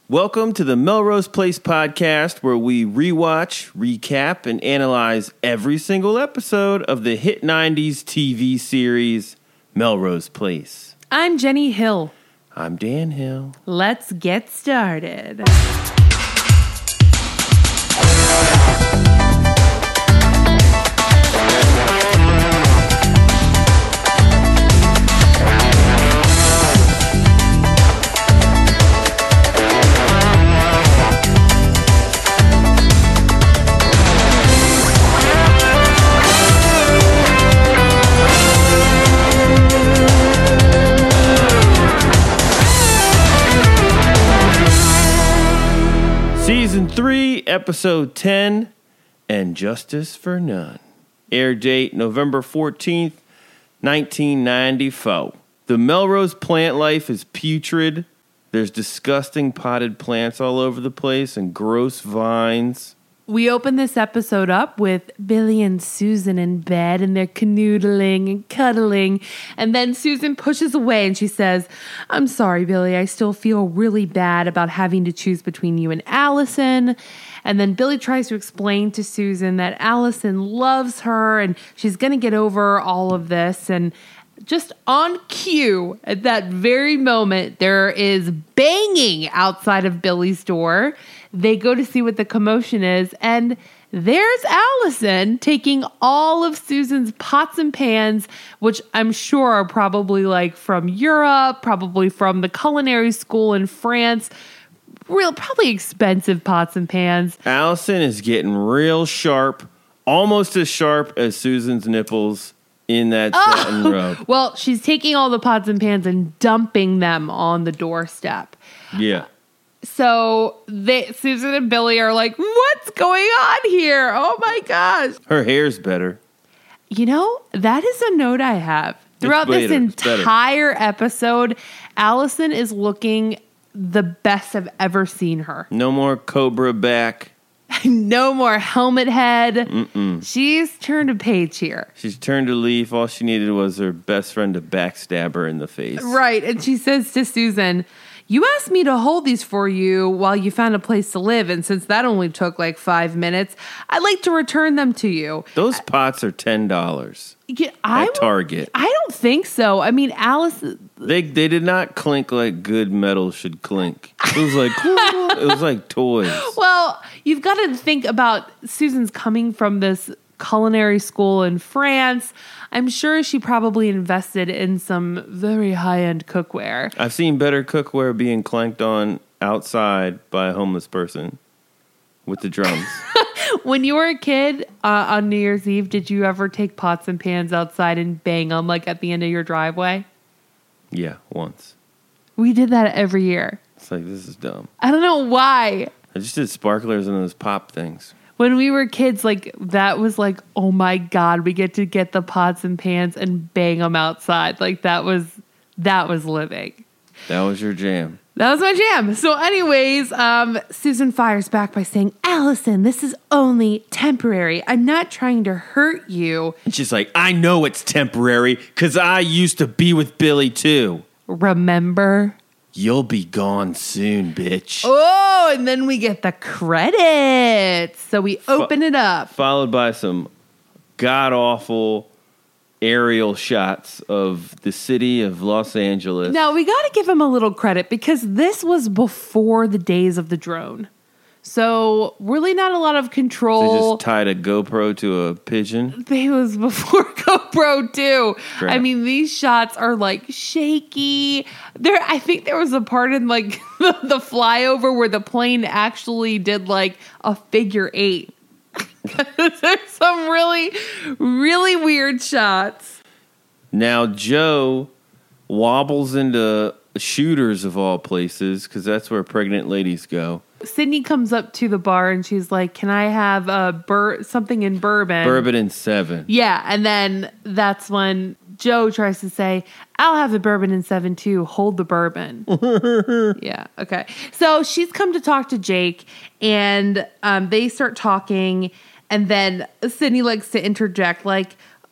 Welcome to the Melrose Place podcast, where we rewatch, recap, and analyze every single episode of the hit 90s TV series Melrose Place. I'm Jenny Hill. I'm Dan Hill. Let's get started. Season 3, Episode 10, And Justice for None. Air date November 14th, 1994. The Melrose plant life is putrid. There's disgusting potted plants all over the place and gross vines. We open this episode up with Billy and Susan in bed, and they're canoodling and cuddling. And then Susan pushes away and she says, "I'm sorry, Billy. I still feel really bad about having to choose between you and Allison." And then Billy tries to explain to Susan that Allison loves her and she's going to get over all of this. And just on cue, at that very moment, there is banging outside of Billy's door. They go to see what the commotion is, and there's Allison taking all of Susan's pots and pans, which I'm sure are probably like from Europe, probably from the culinary school in France. Probably expensive pots and pans. Allison is getting real sharp, almost as sharp as Susan's nipples in that satin robe. Well, she's taking all the pots and pans and dumping them on the doorstep. Yeah. So Susan and Billy are like, "What's going on here? Oh my gosh." Her hair's better. You know, that is a note I have. Throughout this entire episode, Allison is looking the best I've ever seen her. No more cobra back. No more helmet head. Mm-mm. She's turned a page here. She's turned a leaf. All she needed was her best friend to backstab her in the face. Right. And she says to Susan, "You asked me to hold these for you while you found a place to live, and since that only took like 5 minutes, I'd like to return them to you." Those pots are $10 at Target. I don't think so. I mean, Alice... They did not clink like good metal should clink. It was like toys. Well, you've got to think about Susan's coming from this culinary school in France. I'm sure she probably invested in some very high-end cookware. I've seen better cookware being clanked on outside by a homeless person with the drums. When you were a kid on New Year's Eve, did you ever take pots and pans outside and bang them like at the end of your driveway? Yeah, once. We did that every year. It's like, this is dumb. I don't know why. I just did sparklers and those pop things. When we were kids, like, that was like, oh my God, we get to get the pots and pans and bang them outside. Like, that was living. That was your jam. That was my jam. So anyways, Susan fires back by saying, "Allison, this is only temporary. I'm not trying to hurt you." And she's like, "I know it's temporary because I used to be with Billy too. Remember? You'll be gone soon, bitch." Oh, and then we get the credits. So we open it up. Followed by some god-awful aerial shots of the city of Los Angeles. Now, we got to give him a little credit because this was before the days of the drone. So, really not a lot of control. They just tied a GoPro to a pigeon. It was before GoPro, too. Crap. I mean, these shots are, like, shaky. I think there was a part in, like, the flyover where the plane actually did, like, a figure 8. There's some really, really weird shots. Now, Joe wobbles into Shooters of all places, because that's where pregnant ladies go. Sydney comes up to the bar and she's like, "Can I have something in bourbon?" Bourbon in 7. Yeah, and then that's when Joe tries to say, "I'll have the bourbon in 7 too. Hold the bourbon." Yeah, okay. So she's come to talk to Jake, and they start talking, and then Sydney likes to interject, like,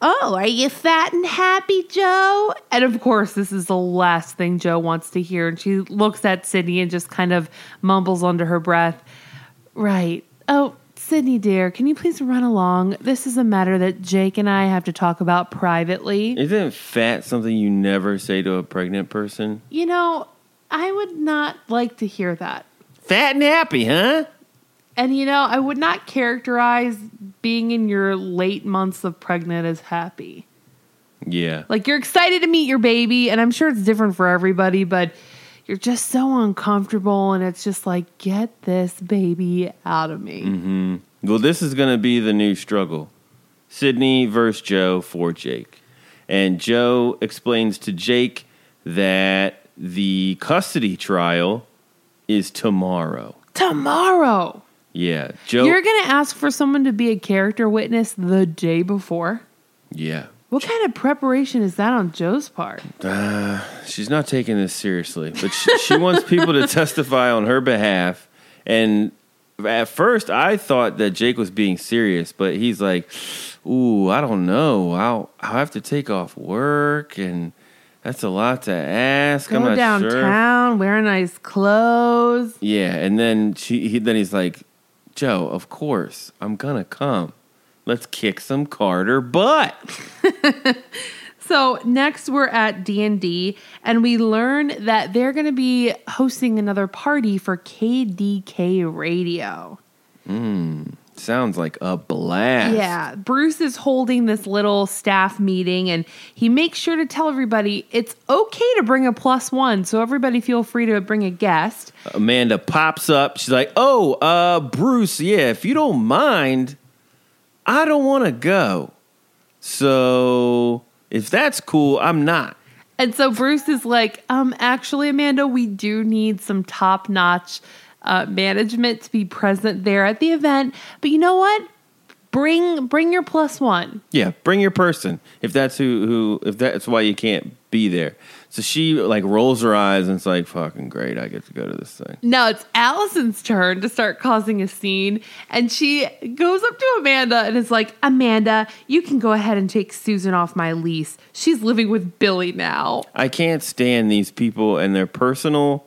"Oh, are you fat and happy, Joe?" And of course, this is the last thing Joe wants to hear. And she looks at Sydney and just kind of mumbles under her breath, "Right. Oh, Sydney, dear, can you please run along? This is a matter that Jake and I have to talk about privately." Isn't fat something you never say to a pregnant person? You know, I would not like to hear that. Fat and happy, huh? And, you know, I would not characterize being in your late months of pregnant as happy. Yeah. Like, you're excited to meet your baby, and I'm sure it's different for everybody, but you're just so uncomfortable, and it's just like, get this baby out of me. Mm-hmm. Well, this is going to be the new struggle. Sydney versus Joe for Jake. And Joe explains to Jake that the custody trial is tomorrow. Tomorrow! Yeah. Joe. You're going to ask for someone to be a character witness the day before? Yeah. What kind of preparation is that on Joe's part? She's not taking this seriously, but she wants people to testify on her behalf. And at first, I thought that Jake was being serious, but he's like, "Ooh, I don't know. I'll have to take off work, and that's a lot to ask. Go I'm not downtown, sure." wear nice clothes. Yeah, and then he's like, "Joe, of course, I'm gonna come. Let's kick some Carter butt." So next we're at D&D, and we learn that they're going to be hosting another party for KDK Radio. Sounds like a blast. Yeah, Bruce is holding this little staff meeting, and he makes sure to tell everybody it's okay to bring a +1, so everybody feel free to bring a guest. Amanda pops up. She's like, "Oh, Bruce, yeah, if you don't mind, I don't want to go. So if that's cool, I'm not." And so Bruce is like, actually, Amanda, we do need some top-notch management to be present there at the event. But you know what? Bring your +1. Yeah, bring your person. If that's if that's why you can't be there. So she like rolls her eyes and it's like, "Fucking great, I get to go to this thing." Now it's Allison's turn to start causing a scene, and she goes up to Amanda and is like, "Amanda, you can go ahead and take Susan off my lease. She's living with Billy now." I can't stand these people and their personal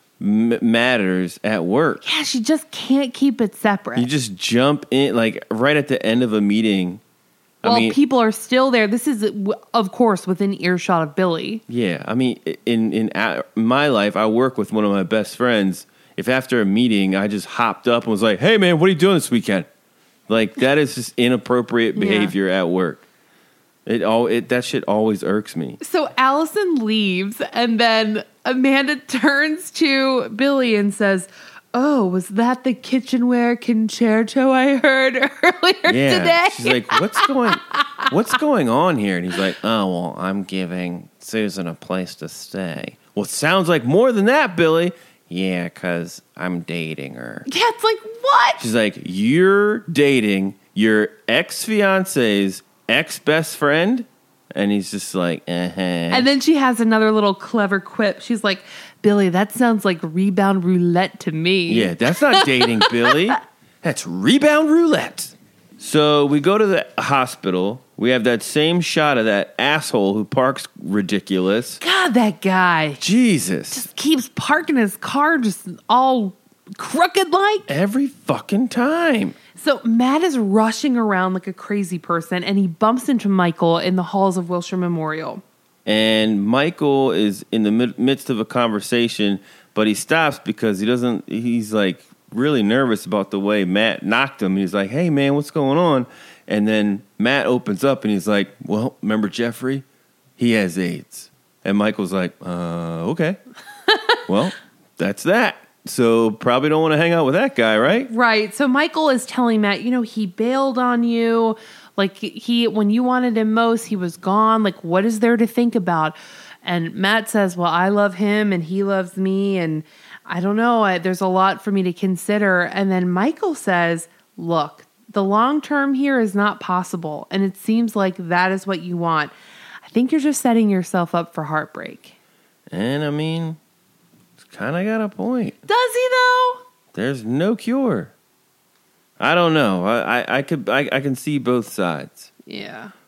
matters at work. Yeah, she just can't keep it separate. You just jump in like right at the end of a meeting. Well, people are still there. This is, of course, within earshot of Billy. Yeah, I mean, in my life, I work with one of my best friends. If after a meeting, I just hopped up and was like, "Hey, man, what are you doing this weekend?" Like, that is just inappropriate behavior at work. That shit always irks me. So Allison leaves, and then Amanda turns to Billy and says, "Oh, was that the kitchenware concerto I heard earlier today?" She's like, what's going on here? And he's like, "Oh, well, I'm giving Susan a place to stay." "Well, it sounds like more than that, Billy." "Yeah, because I'm dating her." Yeah, it's like, what? She's like, "You're dating your ex-fiance's ex-best friend?" And he's just like, And then she has another little clever quip. She's like, "Billy, that sounds like rebound roulette to me." "Yeah, that's not dating, Billy. That's rebound roulette." So we go to the hospital. We have that same shot of that asshole who parks ridiculous. God, that guy Jesus. just keeps parking his car just all crooked like. Every fucking time. So Matt is rushing around like a crazy person, and he bumps into Michael in the halls of Wilshire Memorial. And Michael is in the midst of a conversation, but he stops because he's like really nervous about the way Matt knocked him. He's like, "Hey, man, what's going on?" And then Matt opens up and he's like, "Well, remember Jeffrey? He has AIDS." And Michael's like, "Okay." Well, that's that. So probably don't want to hang out with that guy, right? Right. So Michael is telling Matt, he bailed on you. Like, when you wanted him most, he was gone. Like, what is there to think about? And Matt says, "Well, I love him and he loves me. And I don't know. There's a lot for me to consider." And then Michael says, "Look, the long term here is not possible. And it seems like that is what you want. I think you're just setting yourself up for heartbreak." And I mean, it's kind of got a point. Does he though? There's no cure. I don't know. I can see both sides. Yeah.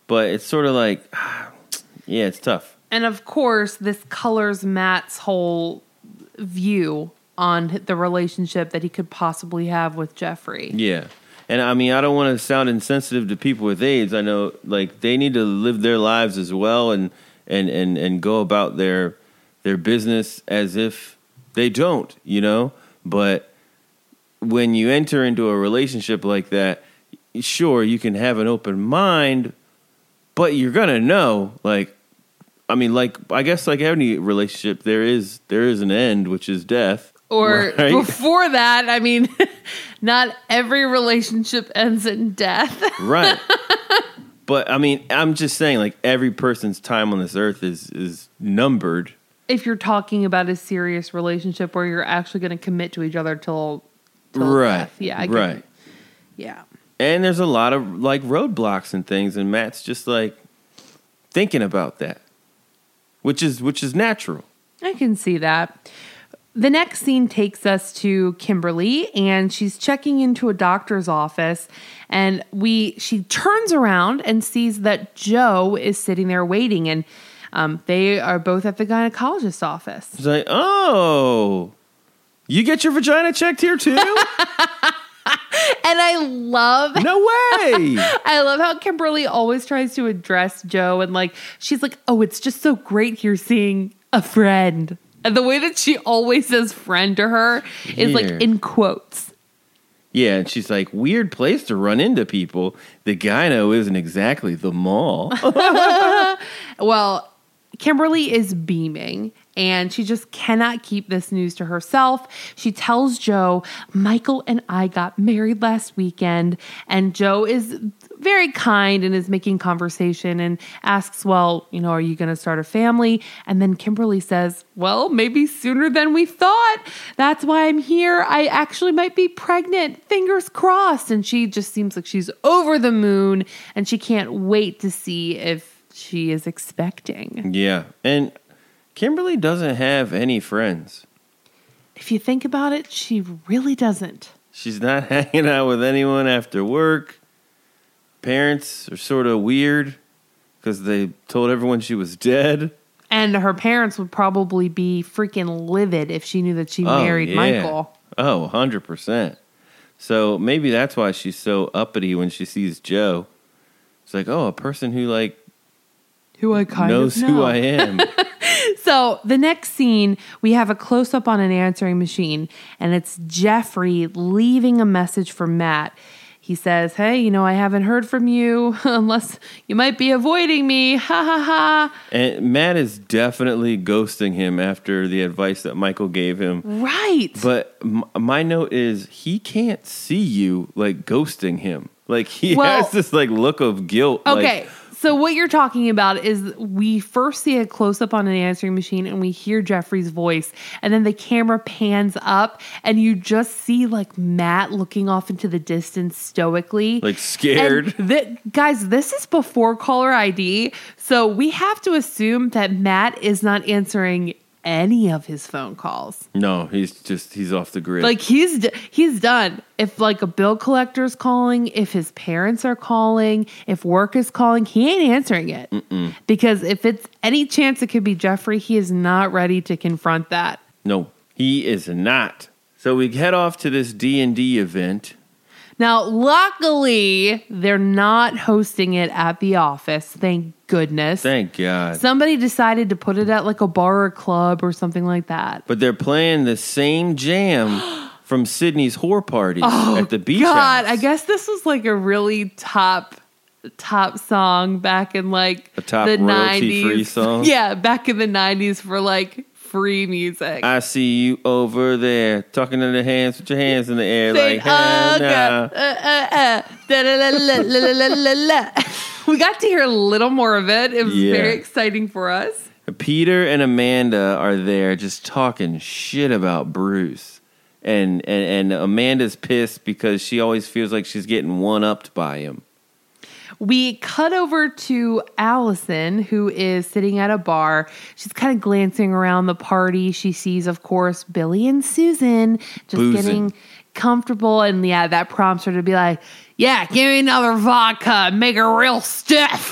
But it's sort of like, yeah, it's tough. And of course, this colors Matt's whole view on the relationship that he could possibly have with Jeffrey. Yeah. And I mean, I don't want to sound insensitive to people with AIDS. I know, like, they need to live their lives as well and go about their business as if they don't, you know? But when you enter into a relationship like that, sure, you can have an open mind, but you're going to know, like, I mean, like, I guess like any relationship, there is an end, which is death. Or right? Before that, I mean, not every relationship ends in death. Right. But I mean, I'm just saying, like, every person's time on this earth is numbered. If you're talking about a serious relationship where you're actually going to commit to each other till right. death. Yeah, I get right. it. Yeah. And there's a lot of, like, roadblocks and things, and Matt's just, like, thinking about that. Which is natural. I can see that. The next scene takes us to Kimberly, and she's checking into a doctor's office, and she turns around and sees that Joe is sitting there waiting, and they are both at the gynecologist's office. It's like, oh, you get your vagina checked here too? And I love... No way! I love how Kimberly always tries to address Joe, and like she's like, oh, it's just so great here seeing a friend. And the way that she always says friend to her is like in quotes. Yeah, and she's like, weird place to run into people. The gyno isn't exactly the mall. Well, Kimberly is beaming, and she just cannot keep this news to herself. She tells Joe, Michael and I got married last weekend, and Joe is very kind and is making conversation and asks, well, you know, are you going to start a family? And then Kimberly says, well, maybe sooner than we thought. That's why I'm here. I actually might be pregnant. Fingers crossed. And she just seems like she's over the moon, and she can't wait to see if she is expecting. Yeah. And Kimberly doesn't have any friends. If you think about it, she really doesn't. She's not hanging out with anyone after work. Parents are sort of weird because they told everyone she was dead. And her parents would probably be freaking livid if she knew that she married Michael. Oh, 100%. So maybe that's why she's so uppity when she sees Joe. It's like, oh, a person who, like, who I kind knows of know. who I am. So the next scene, we have a close-up on an answering machine, and it's Jeffrey leaving a message for Matt. He says, hey, you know, I haven't heard from you unless you might be avoiding me. Ha, ha, ha. And Matt is definitely ghosting him after the advice that Michael gave him. Right. But my note is he can't see you, like, ghosting him. Like, he has this, like, look of guilt. Okay. Like, so what you're talking about is we first see a close-up on an answering machine and we hear Jeffrey's voice, and then the camera pans up and you just see like Matt looking off into the distance stoically. like, scared. Guys, this is before caller ID, so we have to assume that Matt is not answering any of his phone calls. No, he's off the grid. Like he's done. If like a bill collector's calling, if his parents are calling, if work is calling, he ain't answering it. Because if it's any chance it could be Jeffrey, he is not ready to confront that. No, he is not. So we head off to this D&D event. Now, luckily, they're not hosting it at the office. Thank goodness. Thank God. Somebody decided to put it at like a bar or club or something like that. But they're playing the same jam from Sydney's whore parties at the beach God, house. I guess this was like a really top song back in like a top the royalty-free 90s. song? Yeah, back in the 90s for like free music. I see you over there talking to the hands with your hands in the air like, We got to hear a little more of it. It was very exciting for us. Peter and Amanda are there just talking shit about Bruce. And Amanda's pissed because she always feels like she's getting one-upped by him. We cut over to Allison, who is sitting at a bar. She's kind of glancing around the party. She sees, of course, Billy and Susan just Boozing. getting comfortable. And yeah, that prompts her to be like, yeah, give me another vodka, make her real stiff.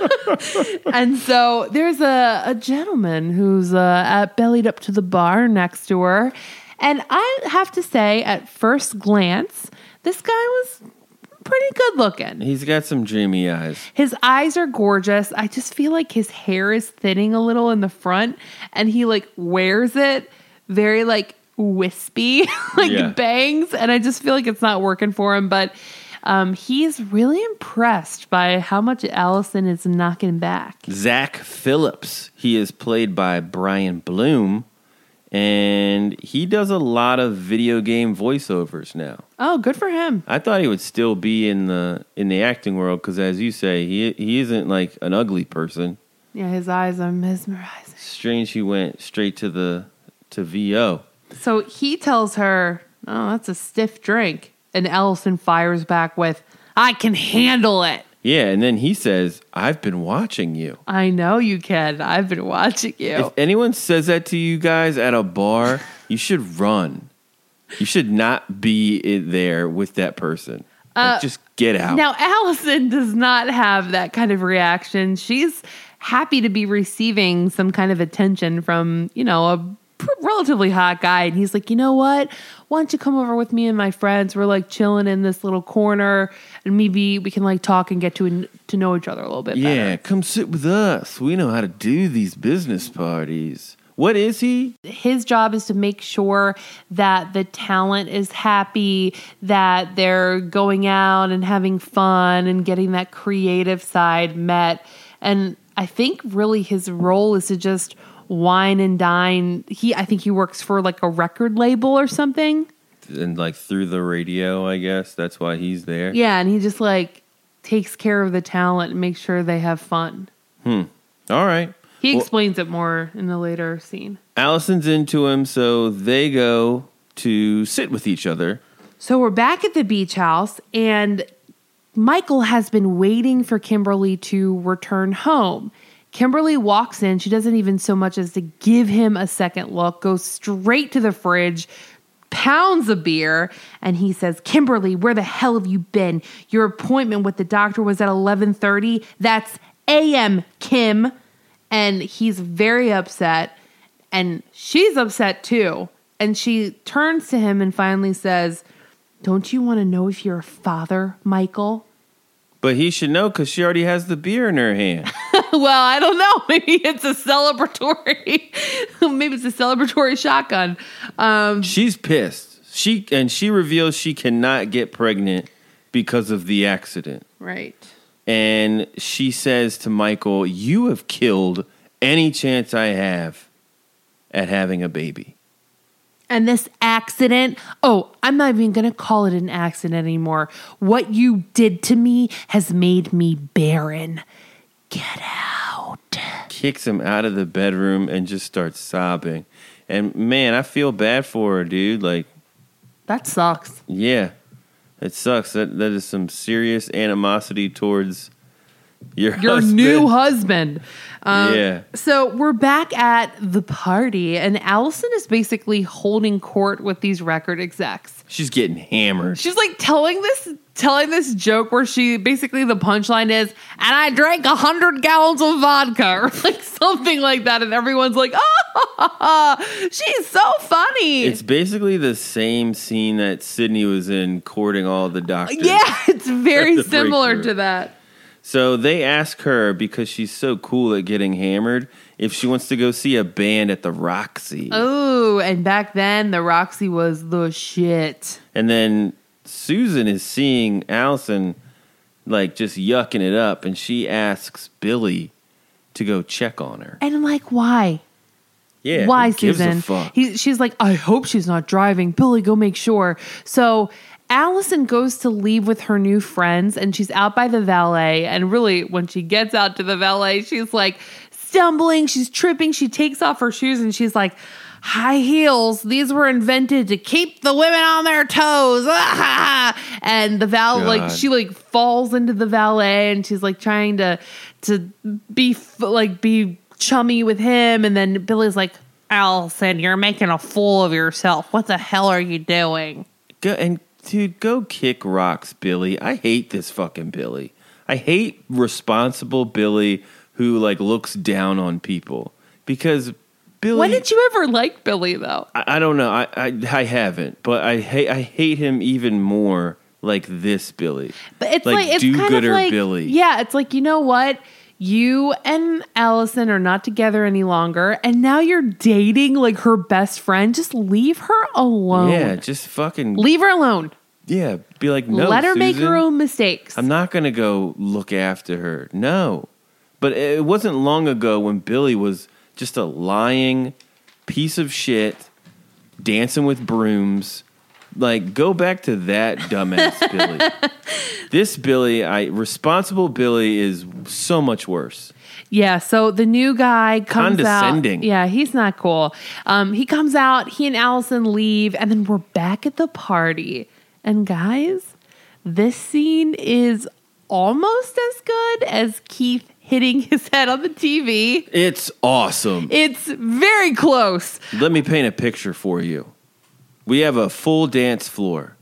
And so there's a gentleman who's bellied up to the bar next to her. And I have to say, at first glance, this guy was pretty good looking. He's got some dreamy eyes. His eyes are gorgeous. I just feel like his hair is thinning a little in the front, and he like wears it very like wispy, like bangs. And I just feel like it's not working for him. But he's really impressed by how much Allison is knocking back. Zach Phillips. He is played by Brian Bloom, and he does a lot of video game voiceovers now. Oh, good for him. I thought he would still be in the acting world because, as you say, he isn't like an ugly person. Yeah, his eyes are mesmerizing. Strange he went straight to VO. So he tells her, oh, that's a stiff drink. And Allison fires back with, I can handle it. Yeah, and then he says, I've been watching you. I know you can. I've been watching you. If anyone says that to you guys at a bar, you should run. You should not be there with that person. Like, just get out. Now, Allison does not have that kind of reaction. She's happy to be receiving some kind of attention from, a relatively hot guy. And he's like, you know what? Why don't you come over with me and my friends? We're like chilling in this little corner, and maybe we can like talk and get to know each other a little bit better. Yeah, come sit with us. We know how to do these business parties. What is he? His job is to make sure that the talent is happy, that they're going out and having fun and getting that creative side met. And I think really his role is to just wine and dine. I think he works for like a record label or something. And like through the radio, I guess. That's why he's there. Yeah, and he just like takes care of the talent and makes sure they have fun. All right. He explains it more in the later scene. Allison's into him, so they go to sit with each other. So we're back at the beach house, and Michael has been waiting for Kimberly to return home. Kimberly walks in. She doesn't even so much as to give him a second look, goes straight to the fridge, pounds a beer, and he says, Kimberly, where the hell have you been? Your appointment with the doctor was at 11:30. That's a.m., Kim. And he's very upset, and she's upset too. And she turns to him and finally says, don't you want to know if you're a father, Michael? But he should know because she already has the beer in her hand. Well, I don't know. Maybe it's a celebratory shotgun. She's pissed. She reveals she cannot get pregnant because of the accident. Right. And she says to Michael, you have killed any chance I have at having a baby. And this accident, I'm not even going to call it an accident anymore. What you did to me has made me barren. Get out. Kicks him out of the bedroom and just starts sobbing. And man, I feel bad for her, dude. Like, that sucks. Yeah, it sucks. That is some serious animosity towards your husband. New husband. Yeah. So we're back at the party, and Allison is basically holding court with these record execs. She's getting hammered. She's like telling this joke where she basically, the punchline is, and I drank 100 gallons of vodka, or like something like that, and everyone's like, oh, she's so funny. It's basically the same scene that Sydney was in courting all the doctors. Yeah, it's very similar to that. So they ask her, because she's so cool at getting hammered, if she wants to go see a band at the Roxy. Oh, and back then the Roxy was the shit. And then Susan is seeing Allison like just yucking it up, and she asks Billy to go check on her. And I'm like, why? Yeah, why, who gives Susan? a fuck? She's like, I hope she's not driving. Billy, go make sure. So Allison goes to leave with her new friends, and she's out by the valet. And really, when she gets out to the valet, she's like stumbling, she's tripping, she takes off her shoes, and she's like, high heels. These were invented to keep the women on their toes. And the God. she like falls into the valet, and she's like trying to be chummy with him. And then Billy's like, Allison, you're making a fool of yourself. What the hell are you doing? Go kick rocks, Billy. I hate this fucking Billy. I hate responsible Billy who like looks down on people, because Billy. When did you ever like Billy though? I don't know. I haven't, but I hate him even more like this Billy. But it's it's kind of like Billy. Yeah, it's like, you know what? You and Allison are not together any longer, and now you're dating like her best friend. Just leave her alone. Yeah, just fucking leave her alone. Yeah, be like, no, let her Susan, make her own mistakes. I'm not gonna go look after her. No, but it wasn't long ago when Billy was just a lying piece of shit, dancing with brooms. Like, go back to that dumbass Billy. This Billy, responsible Billy is so much worse. Yeah, so the new guy comes Condescending. out. Yeah, he's not cool. He comes out, he and Allison leave, and then we're back at the party. And guys, this scene is almost as good as Keith hitting his head on the TV. It's awesome. It's very close. Let me paint a picture for you. We have a full dance floor.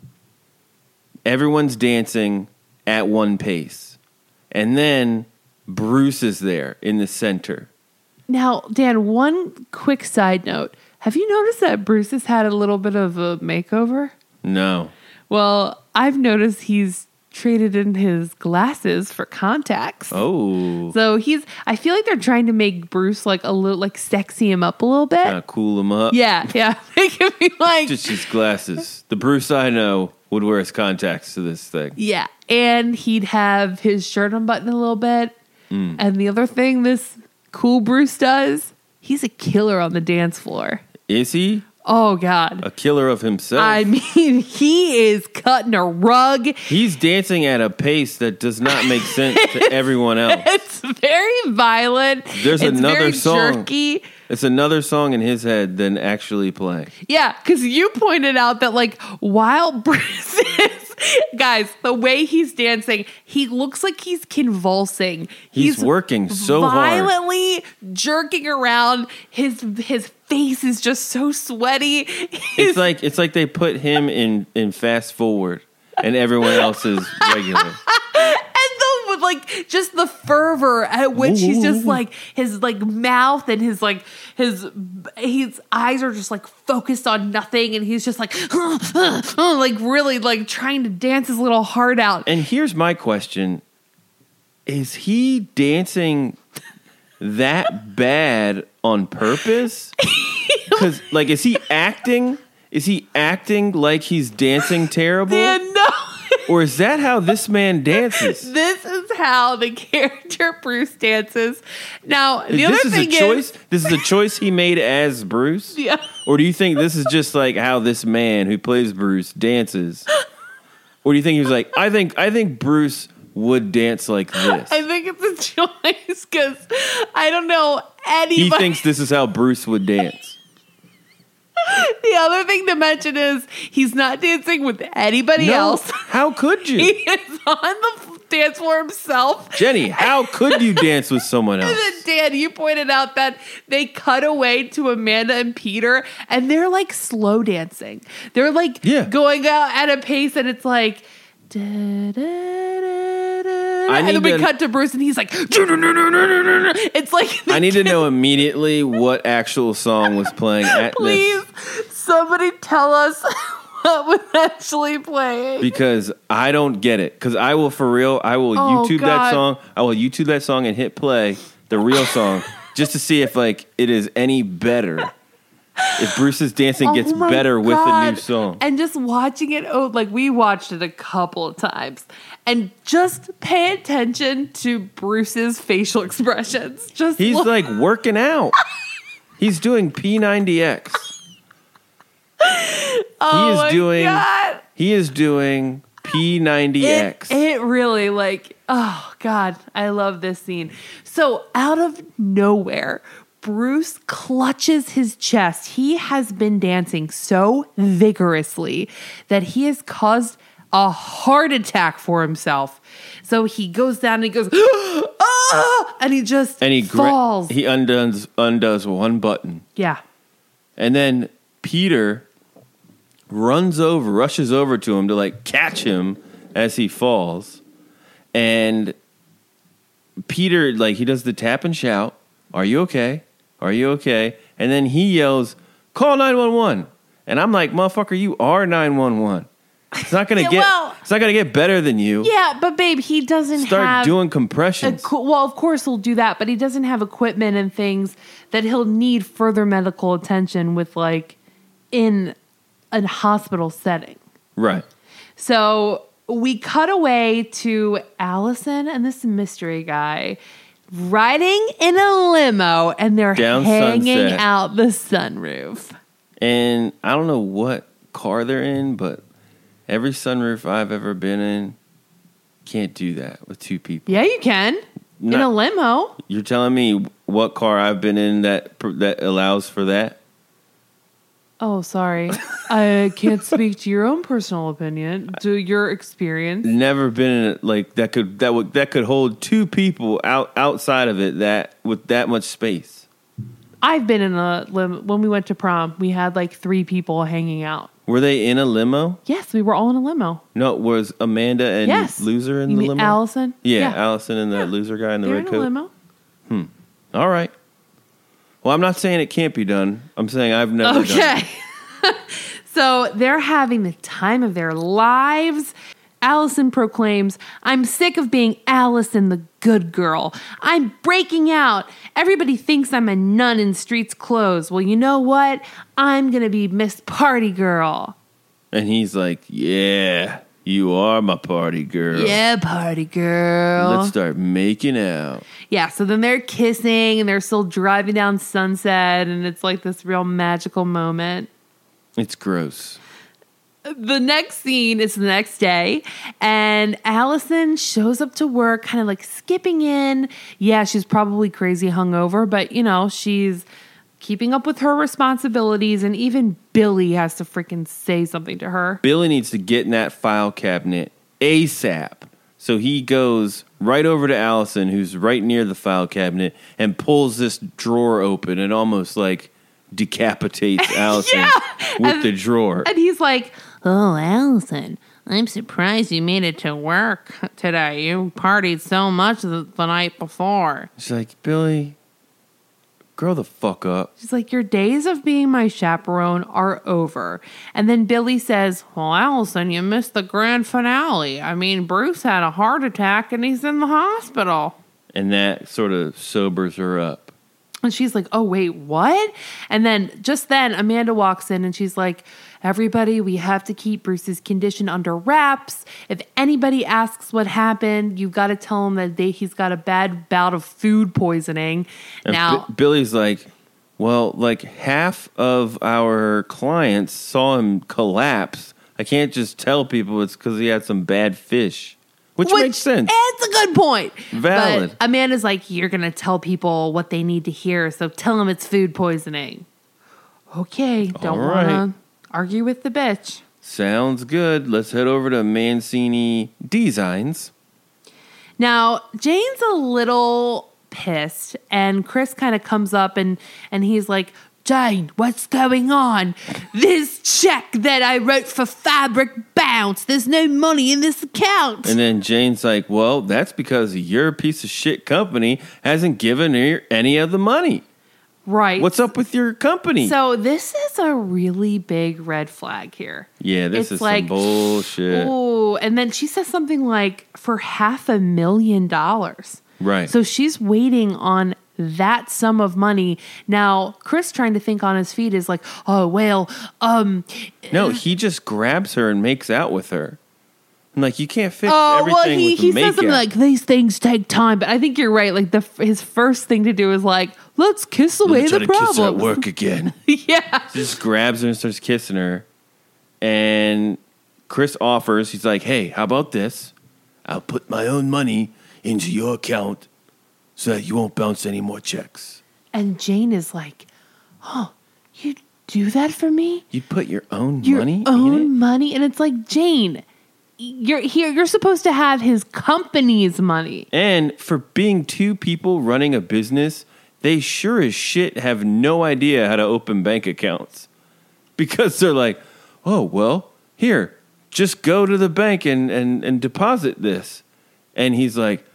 Everyone's dancing at one pace. And then Bruce is there in the center. Now, Dan, one quick side note. Have you noticed that Bruce has had a little bit of a makeover? No. Well, I've noticed he's traded in his glasses for contacts. Oh. So I feel like they're trying to make Bruce like a little, like sexy him up a little bit. Kind of cool him up. Yeah. Make him be like. Just his glasses. The Bruce I know would wear his contacts to this thing. Yeah. And he'd have his shirt unbuttoned a little bit. And the other thing this cool Bruce does, he's a killer on the dance floor. Is he? Oh, God. A killer of himself. I mean, he is cutting a rug. He's dancing at a pace that does not make sense to everyone else. It's very violent. There's it's another very song. Jerky. It's another song in his head than actually playing. Yeah, because you pointed out that like while Bruce is, guys, the way he's dancing, he looks like he's convulsing. He's working so hard. Violently jerking around. His face is just so sweaty. It's like they put him in fast forward and everyone else is regular. With like just the fervor at which he's just like his like mouth and his eyes are just like focused on nothing, and he's just like like really like trying to dance his little heart out. And here's my question: is he dancing that bad on purpose? Because like, is he acting? Is he acting like he's dancing terrible? Yeah, no. Or is that how this man dances? This is how the character Bruce dances. Now, the other thing is... This is a choice he made as Bruce? Yeah. Or do you think this is just like how this man who plays Bruce dances? Or do you think he was like, I think Bruce would dance like this? I think it's a choice because I don't know anybody... He thinks this is how Bruce would dance. The other thing to mention is he's not dancing with anybody else. How could you? He is on the dance floor himself. Jenny, how could you dance with someone else? And then Dan, you pointed out that they cut away to Amanda and Peter, and they're like slow dancing. They're like going out at a pace, and it's like... and then we cut to Bruce, and he's like... It's like... I need to know immediately what actual song was playing at Please, somebody tell us what was actually playing. Because I don't get it. Because I will YouTube that song. I will YouTube that song and hit play, the real song, just to see if like it is any better. If Bruce's dancing gets better with a new song. And just watching it, like we watched it a couple of times. And just pay attention to Bruce's facial expressions. He's like working out. He's doing P90X. God. He is doing P90X. It really like, oh God, I love this scene. So out of nowhere, Bruce clutches his chest. He has been dancing so vigorously that he has caused a heart attack for himself. So he goes down and he goes, ah! And he just falls. He undoes one button. Yeah. And then Peter rushes over to him to like catch him as he falls. And Peter, like, he does the tap and shout, "Are you okay? Are you okay?" And then he yells, "Call 911." And I'm like, "Motherfucker, you are 911. It's not gonna it's not gonna get better than you." Yeah, but babe, he doesn't start doing compressions. Well, of course he'll do that, but he doesn't have equipment and things that he'll need further medical attention with, like, in a hospital setting. Right. So we cut away to Allison and this mystery guy riding in a limo, and they're hanging out the sunroof. And I don't know what car they're in, but every sunroof I've ever been in can't do that with two people. Yeah, you can. In a limo. You're telling me what car I've been in that allows for that? Oh, sorry. I can't speak to your own personal opinion, to your experience. Never been in it like that could hold two people outside of it that with that much space. I've been in a limo. When we went to prom, we had like 3 people hanging out. Were they in a limo? Yes, we were all in a limo. No, was Amanda and Loser in the limo? Allison? Yeah, Allison and the loser guy in the red coat. They're in a limo. All right. Well, I'm not saying it can't be done. I'm saying I've never done it. So they're having the time of their lives. Allison proclaims, "I'm sick of being Allison the good girl. I'm breaking out. Everybody thinks I'm a nun in street's clothes. Well, you know what? I'm going to be Miss Party Girl." And he's like, "Yeah, you are my party girl. Yeah, party girl. Let's start making out." Yeah, so then they're kissing and they're still driving down Sunset, and it's like this real magical moment. It's gross. The next scene is the next day, and Allison shows up to work kind of like skipping in. Yeah, she's probably crazy hungover, but, you know, she's keeping up with her responsibilities, and even Billy has to freaking say something to her. Billy needs to get in that file cabinet ASAP. So he goes right over to Allison, who's right near the file cabinet, and pulls this drawer open and almost like decapitates Allison with the drawer. And he's like, "Oh, Allison, I'm surprised you made it to work today. You partied so much the night before." She's like, "Billy, grow the fuck up." She's like, "Your days of being my chaperone are over." And then Billy says, "Well, Allison, you missed the grand finale. I mean, Bruce had a heart attack and he's in the hospital." And that sort of sobers her up. And she's like, "Oh, wait, what?" And then just then Amanda walks in and she's like, "Everybody, we have to keep Bruce's condition under wraps. If anybody asks what happened, you've got to tell them that he's got a bad bout of food poisoning." And now, Billy's like, "Well, like half of our clients saw him collapse. I can't just tell people it's because he had some bad fish." Which makes sense. It's a good point. Valid. But Amanda's like, "You're going to tell people what they need to hear, so tell them it's food poisoning." Okay, don't want to argue with the bitch. Sounds good. Let's head over to Mancini Designs. Now, Jane's a little pissed, and Chris kind of comes up and he's like, "Jane, what's going on? This check that I wrote for fabric bounced. There's no money in this account." And then Jane's like, "Well, that's because your piece of shit company hasn't given her any of the money." Right. What's up with your company? So this is a really big red flag here. Yeah, this is like, some bullshit. Oh, and then she says something like, for $500,000. Right. So she's waiting on that sum of money. Now, Chris, trying to think on his feet, is like, "Oh, well, No, he just grabs her and makes out with her. I'm like, you can't fix everything with he make says something out. like, "These things take time." But I think you're right. Like his first thing to do is like, "Let's kiss away the problem." Kiss her at work again. Yeah. He just grabs her and starts kissing her. And Chris offers, he's like, "Hey, how about this? I'll put my own money into your account so that you won't bounce any more checks." And Jane is like, oh, you do that for me? You put your own Your money in it? own money? And it's like, Jane, you're supposed to have his company's money. And for being two people running a business, they sure as shit have no idea how to open bank accounts. Because they're like, oh, well, here, just go to the bank and deposit this. And he's like,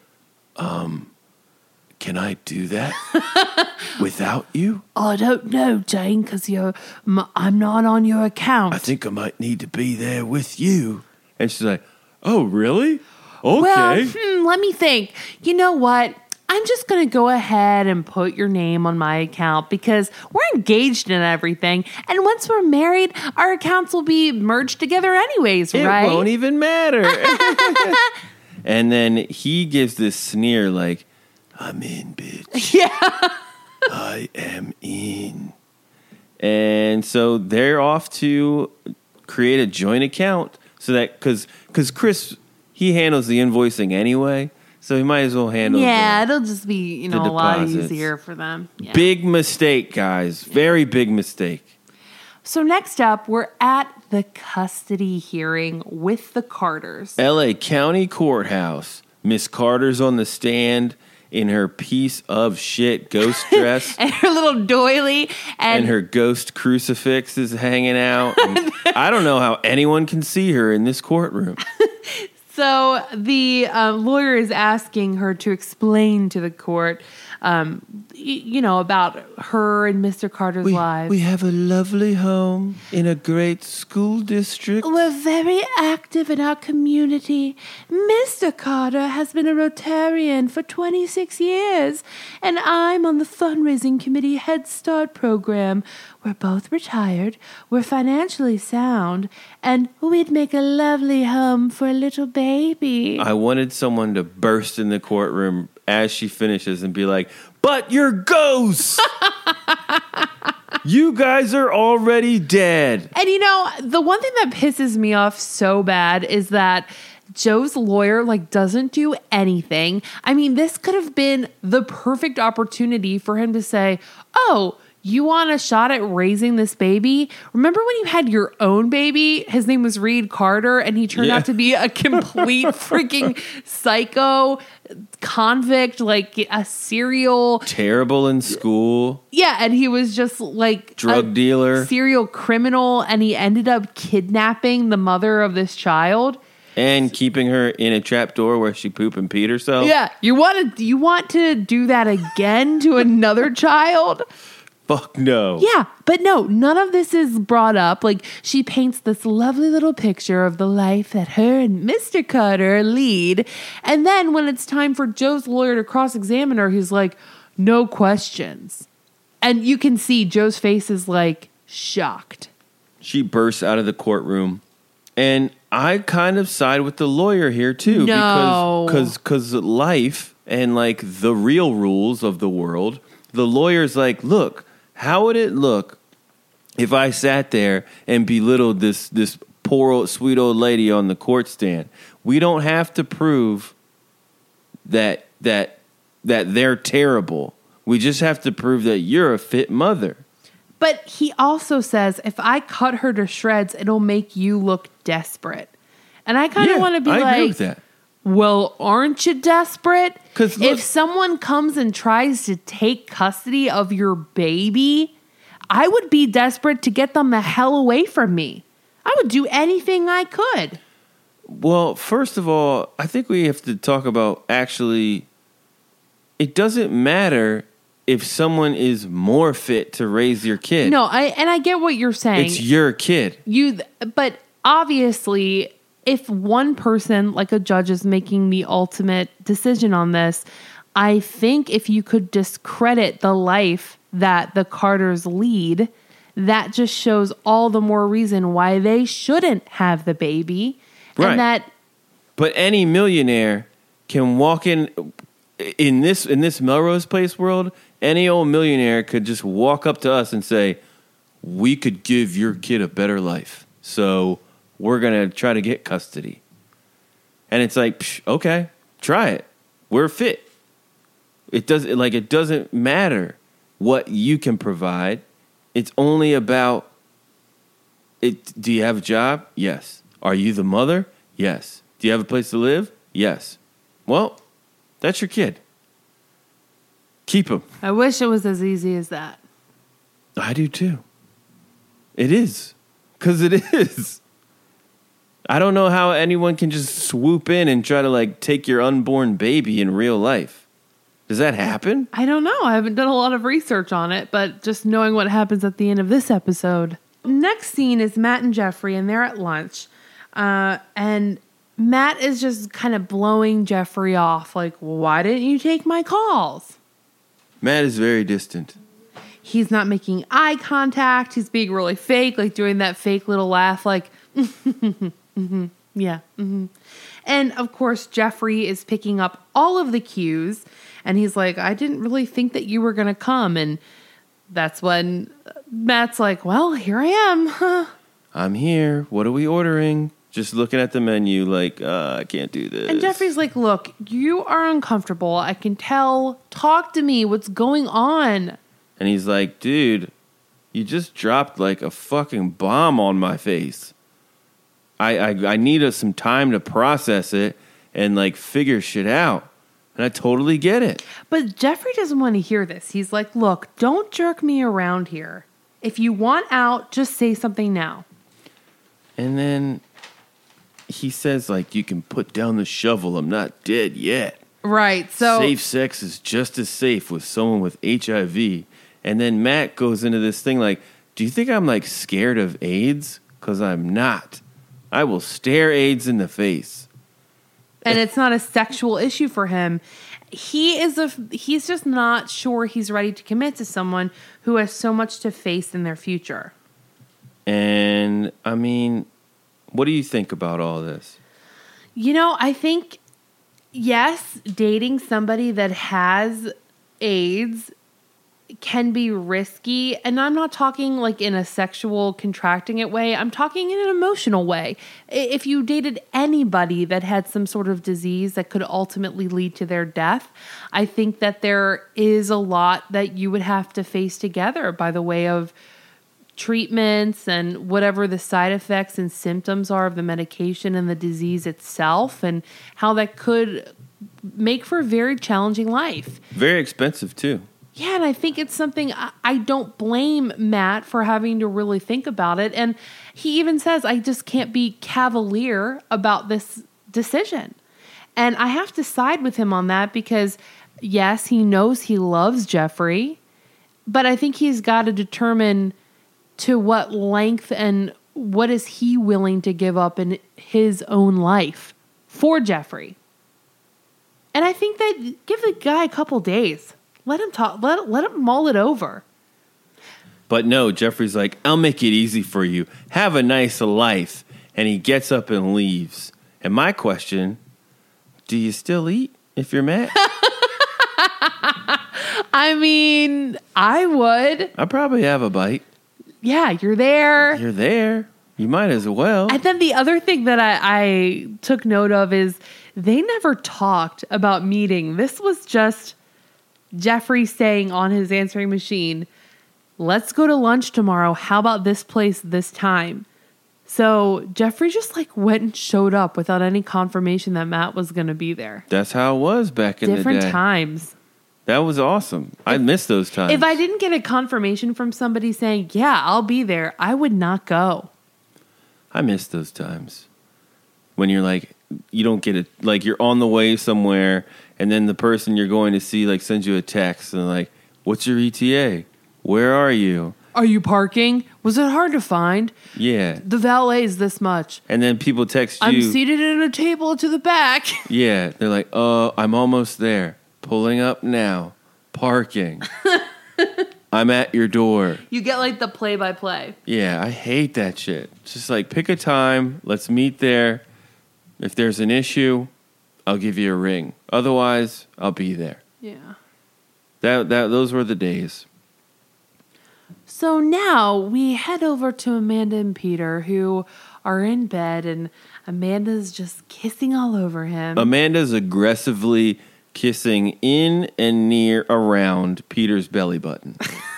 can I do that without you? I don't know, Jane, because I'm not on your account. I think I might need to be there with you. And she's like, oh, really? Okay. Well, let me think. You know what? I'm just going to go ahead and put your name on my account because we're engaged in everything. And once we're married, our accounts will be merged together anyways, right? It won't even matter. And then he gives this sneer like, I'm in, bitch. Yeah. I am in. And so they're off to create a joint account so that, because Chris, he handles the invoicing anyway. So he might as well handle it'll just be, a lot deposits. easier for them. Yeah. Big mistake, guys. Very big mistake. So next up, we're at the custody hearing with the Carters. LA County Courthouse. Miss Carter's on the stand in her piece of shit ghost dress. And her little doily. And her ghost crucifix is hanging out. And I don't know how anyone can see her in this courtroom. So the lawyer is asking her to explain to the court, about her and Mr. Carter's lives. We have a lovely home in a great school district. We're very active in our community. Mr. Carter has been a Rotarian for 26 years, and I'm on the fundraising committee Head Start program. We're both retired, we're financially sound, and we'd make a lovely home for a little baby. I wanted someone to burst in the courtroom as she finishes and be like, but you're ghosts! You guys are already dead. And the one thing that pisses me off so bad is that Joe's lawyer doesn't do anything. I mean, this could have been the perfect opportunity for him to say, oh, you want a shot at raising this baby? Remember when you had your own baby? His name was Reed Carter, and he turned out to be a complete freaking psycho convict, a serial... Terrible in school. Yeah, and he was just drug dealer. Serial criminal, and he ended up kidnapping the mother of this child. And keeping her in a trapdoor where she poop and peed herself. Yeah, you want to do that again to another child? Fuck no. Yeah, but no, none of this is brought up. She paints this lovely little picture of the life that her and Mr. Carter lead. And then when it's time for Joe's lawyer to cross-examine her, he's like, no questions. And you can see Joe's face is shocked. She bursts out of the courtroom. And I kind of side with the lawyer here too. No. Because life and the real rules of the world, the lawyer's like, look, how would it look if I sat there and belittled this poor old sweet old lady on the court stand? We don't have to prove that they're terrible. We just have to prove that you're a fit mother. But he also says, if I cut her to shreds, it'll make you look desperate. And I kind of want to be I agree with that. Well, aren't you desperate? 'Cause look, if someone comes and tries to take custody of your baby, I would be desperate to get them the hell away from me. I would do anything I could. Well, first of all, I think we have to talk about actually, it doesn't matter if someone is more fit to raise your kid. No, I get what you're saying. It's your kid. But obviously, if one person, like a judge, is making the ultimate decision on this, I think if you could discredit the life that the Carters lead, that just shows all the more reason why they shouldn't have the baby. Right. But any millionaire can walk in this Melrose Place world. Any old millionaire could just walk up to us and say, we could give your kid a better life. So we're going to try to get custody. And it's like, okay, try it. We're fit. It doesn't matter what you can provide. It's only about it. Do you have a job? Yes. Are you the mother? Yes. Do you have a place to live? Yes. Well, that's your kid. Keep him. I wish it was as easy as that. I do too. It is. Because it is. I don't know how anyone can just swoop in and try to like take your unborn baby in real life. Does that happen? I don't know. I haven't done a lot of research on it, but just knowing what happens at the end of this episode. Next scene is Matt and Jeffrey, and they're at lunch. And Matt is just kind of blowing Jeffrey off, like, why didn't you take my calls? Matt is very distant. He's not making eye contact. He's being really fake, like doing that fake little laugh, like, yeah. And of course, Jeffrey is picking up all of the cues, and he's like, I didn't really think that you were going to come. And that's when Matt's like, well, here I am. I'm here. What are we ordering? Just looking at the menu like, I can't do this. And Jeffrey's like, look, you are uncomfortable. I can tell. Talk to me. What's going on? And he's like, dude, you just dropped like a fucking bomb on my face. I need some time to process it and like figure shit out. And I totally get it. But Jeffrey doesn't want to hear this. He's like, look, don't jerk me around here. If you want out, just say something now. And then he says, like, you can put down the shovel. I'm not dead yet. Right. So safe sex is just as safe with someone with HIV. And then Matt goes into this thing like, do you think I'm like scared of AIDS? Because I'm not. I will stare AIDS in the face. And it's not a sexual issue for him. He's just not sure he's ready to commit to someone who has so much to face in their future. And I mean, what do you think about all this? You know, I think, yes, dating somebody that has AIDS can be risky. And I'm not talking like in a sexual contracting it way. I'm talking in an emotional way. If you dated anybody that had some sort of disease that could ultimately lead to their death, I think that there is a lot that you would have to face together by the way of treatments and whatever the side effects and symptoms are of the medication and the disease itself, and how that could make for a very challenging life. Very expensive too. Yeah, and I think it's something I don't blame Matt for having to really think about it. And he even says, I just can't be cavalier about this decision. And I have to side with him on that because, yes, he knows he loves Jeffrey, but I think he's got to determine to what length and what is he willing to give up in his own life for Jeffrey. And I think that give the guy a couple days. Let him talk. Let him mull it over. But no, Jeffrey's like, I'll make it easy for you. Have a nice life. And he gets up and leaves. And my question, do you still eat if you're mad? I mean, I would. I probably have a bite. Yeah, you're there. You're there. You might as well. And then the other thing that I took note of is they never talked about meeting. This was just Jeffrey saying on his answering machine, let's go to lunch tomorrow. How about this place this time? So Jeffrey just like went and showed up without any confirmation that Matt was going to be there. That's how it was back in the day. Different times. That was awesome. I miss those times. If I didn't get a confirmation from somebody saying, yeah, I'll be there, I would not go. I miss those times. When you're like, you don't get it, like you're on the way somewhere and then the person you're going to see like sends you a text and like, what's your ETA? Where are you? Are you parking? Was it hard to find? Yeah. The valet is this much. And then people text you. I'm seated at a table to the back. Yeah. They're like, I'm almost there. Pulling up now. Parking. I'm at your door. You get like the play-by-play. Yeah, I hate that shit. Just like pick a time. Let's meet there. If there's an issue, I'll give you a ring. Otherwise, I'll be there. Yeah. Those were the days. So now we head over to Amanda and Peter, who are in bed, and Amanda's just kissing all over him. Amanda's aggressively kissing in and near around Peter's belly button.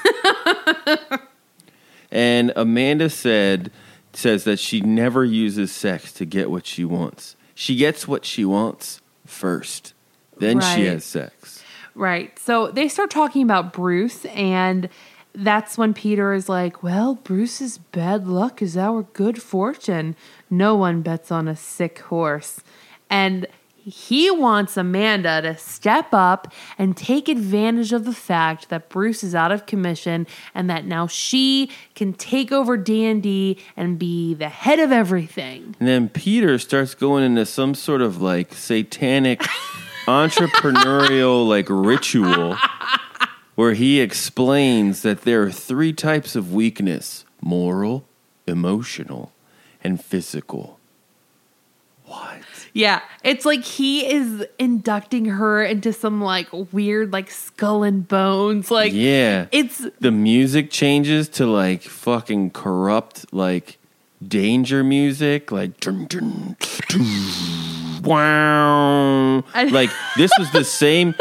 And Amanda says that she never uses sex to get what she wants. She gets what she wants first. Then she has sex. Right. So they start talking about Bruce, and that's when Peter is like, well, Bruce's bad luck is our good fortune. No one bets on a sick horse. And he wants Amanda to step up and take advantage of the fact that Bruce is out of commission and that now she can take over D&D and be the head of everything. And then Peter starts going into some sort of like satanic entrepreneurial like ritual where he explains that there are 3 types of weakness: moral, emotional, and physical. What? Yeah, it's like he is inducting her into some like weird like Skull and Bones. Like, yeah, it's the music changes to like fucking corrupt like danger music, like dun, dun, dun, wow. Like this was the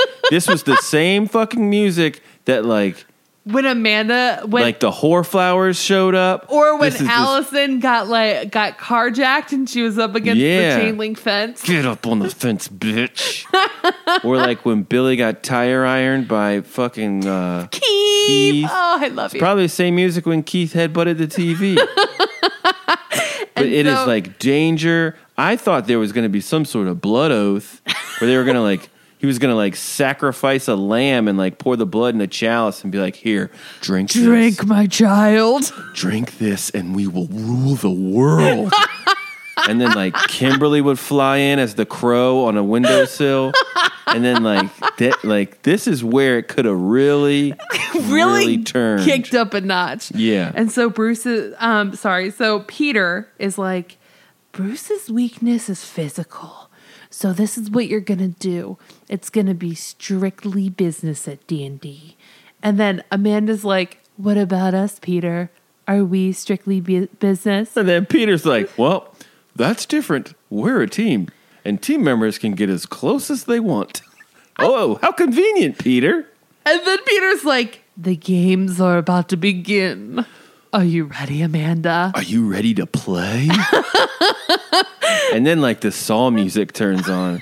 same fucking music that like when Amanda went, like the whore flowers showed up, or when Allison got carjacked and she was up against the chain link fence. Get up on the fence, bitch. Or like when Billy got tire ironed by fucking Keith. Oh, I love you. Probably the same music when Keith headbutted the TV. But it is like danger. I thought there was going to be some sort of blood oath where they were going to like. He was going to like sacrifice a lamb and like pour the blood in a chalice and be like, here, drink this. Drink, my child. Drink this and we will rule the world. And then like Kimberly would fly in as the crow on a windowsill. And then like this is where it could have really turned. Kicked up a notch. Yeah. And so so Peter is like, Bruce's weakness is physical. So this is what you're going to do. It's going to be strictly business at D&D. And then Amanda's like, what about us, Peter? Are we strictly business? And then Peter's like, well, that's different. We're a team. And team members can get as close as they want. Oh, how convenient, Peter. And then Peter's like, the games are about to begin. Are you ready, Amanda? Are you ready to play? And then like the Saw music turns on.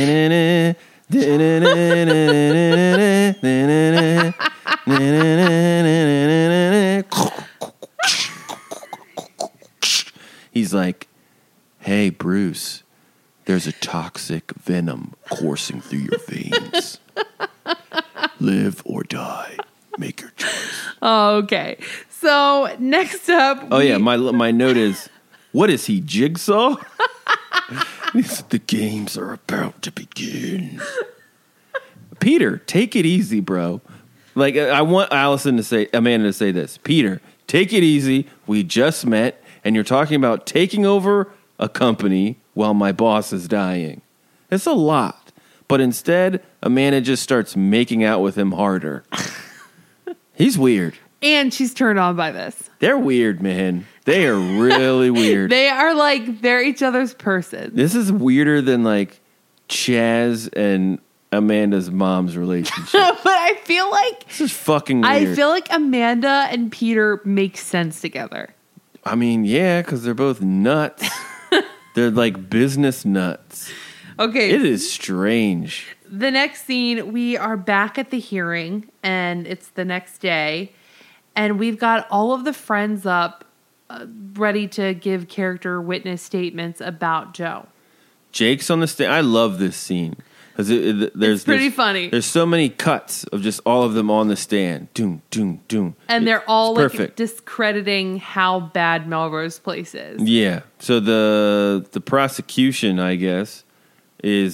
He's like, hey, Bruce, there's a toxic venom coursing through your veins. Live or die. Make your choice. Oh, okay. So next up. Yeah, my note is, what is he, Jigsaw? The games are about to begin. Peter, take it easy, bro. Like, I want Amanda to say this. Peter, take it easy. We just met, and you're talking about taking over a company while my boss is dying. It's a lot. But instead, Amanda just starts making out with him harder. He's weird. And she's turned on by this. They're weird, man. They are really weird. They're each other's person. This is weirder than like Chaz and Amanda's mom's relationship. But I feel like this is fucking weird. I feel like Amanda and Peter make sense together. I mean, yeah, because they're both nuts. They're like business nuts. Okay. It is strange. The next scene, we are back at the hearing, and it's the next day, and we've got all of the friends up, ready to give character witness statements about Joe. Jake's on the stand. I love this scene. It's pretty funny. There's so many cuts of just all of them on the stand. Doom, doom, doom. And they're all perfect. Discrediting how bad Melrose Place is. Yeah. So the prosecution, I guess, is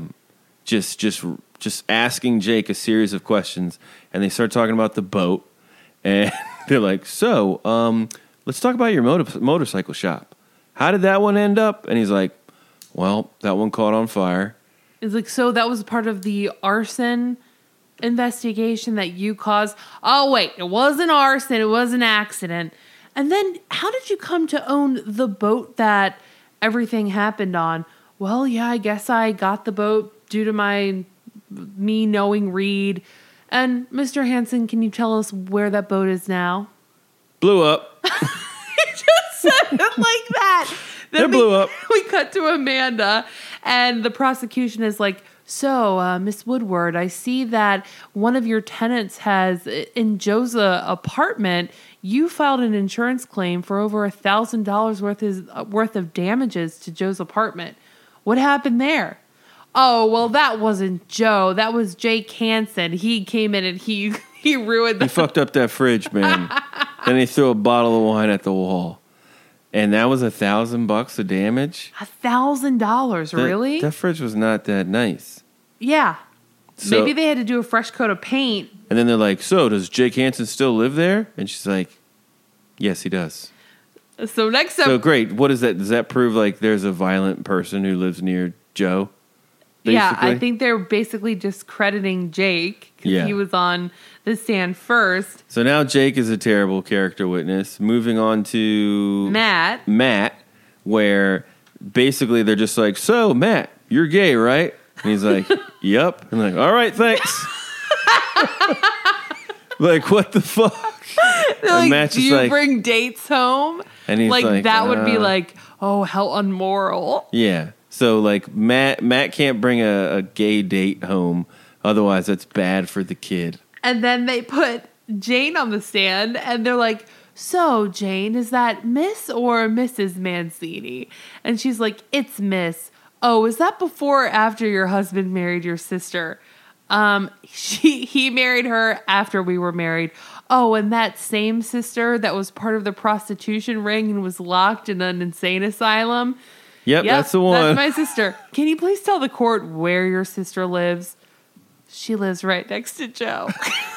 just asking Jake a series of questions, and they start talking about the boat, and they're like, so, let's talk about your motorcycle shop. How did that one end up? And he's like, well, that one caught on fire. It's like, so that was part of the arson investigation that you caused? Oh, wait, it wasn't arson. It was an accident. And then how did you come to own the boat that everything happened on? Well, yeah, I guess I got the boat due to my me knowing Reed. And Mr. Hansen, can you tell us where that boat is now? Blew up. He just said it like that. Then It blew up. We cut to Amanda, and the prosecution is like, so, Miss Woodward, I see that one of your tenants has, in Joe's apartment, you filed an insurance claim for over $1,000 worth of damages to Joe's apartment. What happened there? Oh, well, that wasn't Joe. That was Jake Hansen. He came in and he ruined He fucked up that fridge, man. Then he threw a bottle of wine at the wall. And that was $1,000 of damage? $1,000, really? That fridge was not that nice. Yeah. So, Maybe they had to do a fresh coat of paint. And then they're like, so does Jake Hansen still live there? And she's like, yes, he does. So next up... So great. What is that? Does that prove like there's a violent person who lives near Joe? Basically? Yeah, I think they're basically discrediting Jake because he was on the stand first. So now Jake is a terrible character witness. Moving on to Matt, where basically they're just like, so Matt, you're gay, right? And he's like, yep. I'm like, all right, thanks. Like, what the fuck? And like, do you bring dates home? And he's like, that would be like, oh, how unmoral. Yeah. So like Matt can't bring a gay date home, otherwise that's bad for the kid. And then they put Jane on the stand, and they're like, so Jane, is that Miss or Mrs. Mancini? And she's like, it's Miss. Oh, is that before or after your husband married your sister? He married her after we were married. Oh, and that same sister that was part of the prostitution ring and was locked in an insane asylum. Yep, that's the one. That's my sister. Can you please tell the court where your sister lives? She lives right next to Joe.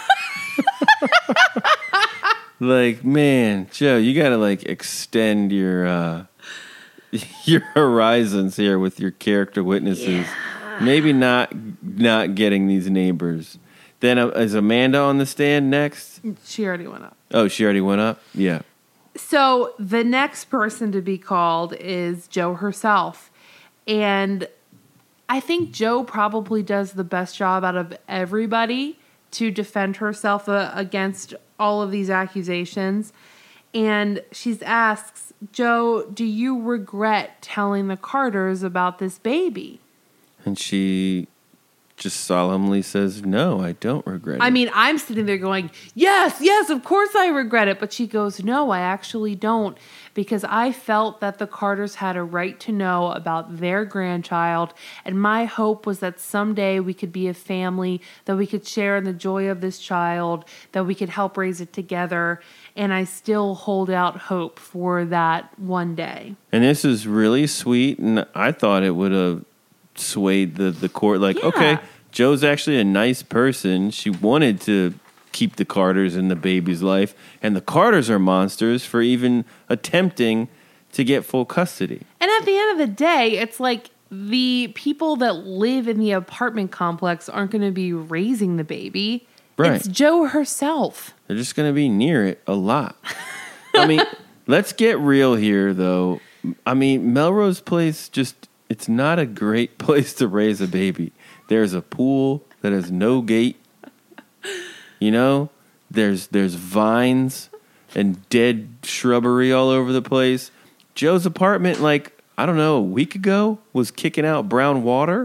Like, man, Joe, you got to like extend your horizons here with your character witnesses. Yeah. Maybe not getting these neighbors. Then is Amanda on the stand next? She already went up. Oh, she already went up? Yeah. So the next person to be called is Joe herself. And I think Joe probably does the best job out of everybody to defend herself against all of these accusations. And she asks, Joe, do you regret telling the Carters about this baby? And she just solemnly says, no, I don't regret it. I mean, I'm sitting there going, yes, of course I regret it. But she goes, no, I actually don't. Because I felt that the Carters had a right to know about their grandchild. And my hope was that someday we could be a family, that we could share in the joy of this child, that we could help raise it together. And I still hold out hope for that one day. And this is really sweet. And I thought it would have swayed the court. Like, yeah. Okay, Joe's actually a nice person. She wanted to keep the Carters in the baby's life, and the Carters are monsters for even attempting to get full custody. And at the end of the day, it's like the people that live in the apartment complex aren't going to be raising the baby. Right. It's Joe herself. They're just going to be near it a lot. I mean, let's get real here, though. I mean, Melrose Place it's not a great place to raise a baby. There's a pool that has no gate. You know, there's vines and dead shrubbery all over the place. Joe's apartment, like, I don't know, a week ago was kicking out brown water.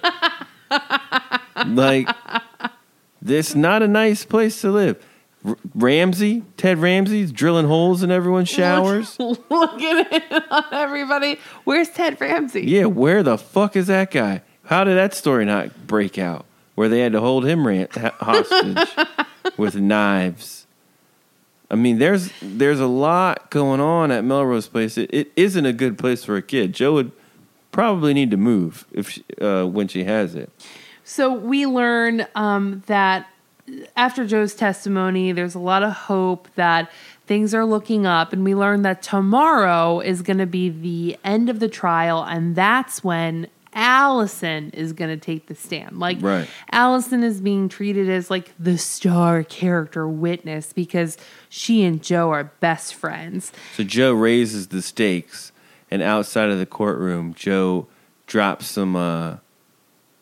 Like, this not a nice place to live. Ted Ramsey's drilling holes in everyone's showers. Looking on everybody. Where's Ted Ramsey? Yeah, where the fuck is that guy? How did that story not break out? Where they had to hold him hostage with knives. I mean, there's a lot going on at Melrose Place. It isn't a good place for a kid. Joe would probably need to move when she has it. So we learn that after Joe's testimony, there's a lot of hope that things are looking up, and we learn that tomorrow is going to be the end of the trial, and that's when Allison is going to take the stand. Like, right. Allison is being treated as like the star character witness because she and Joe are best friends. So Joe raises the stakes, and outside of the courtroom, Joe drops some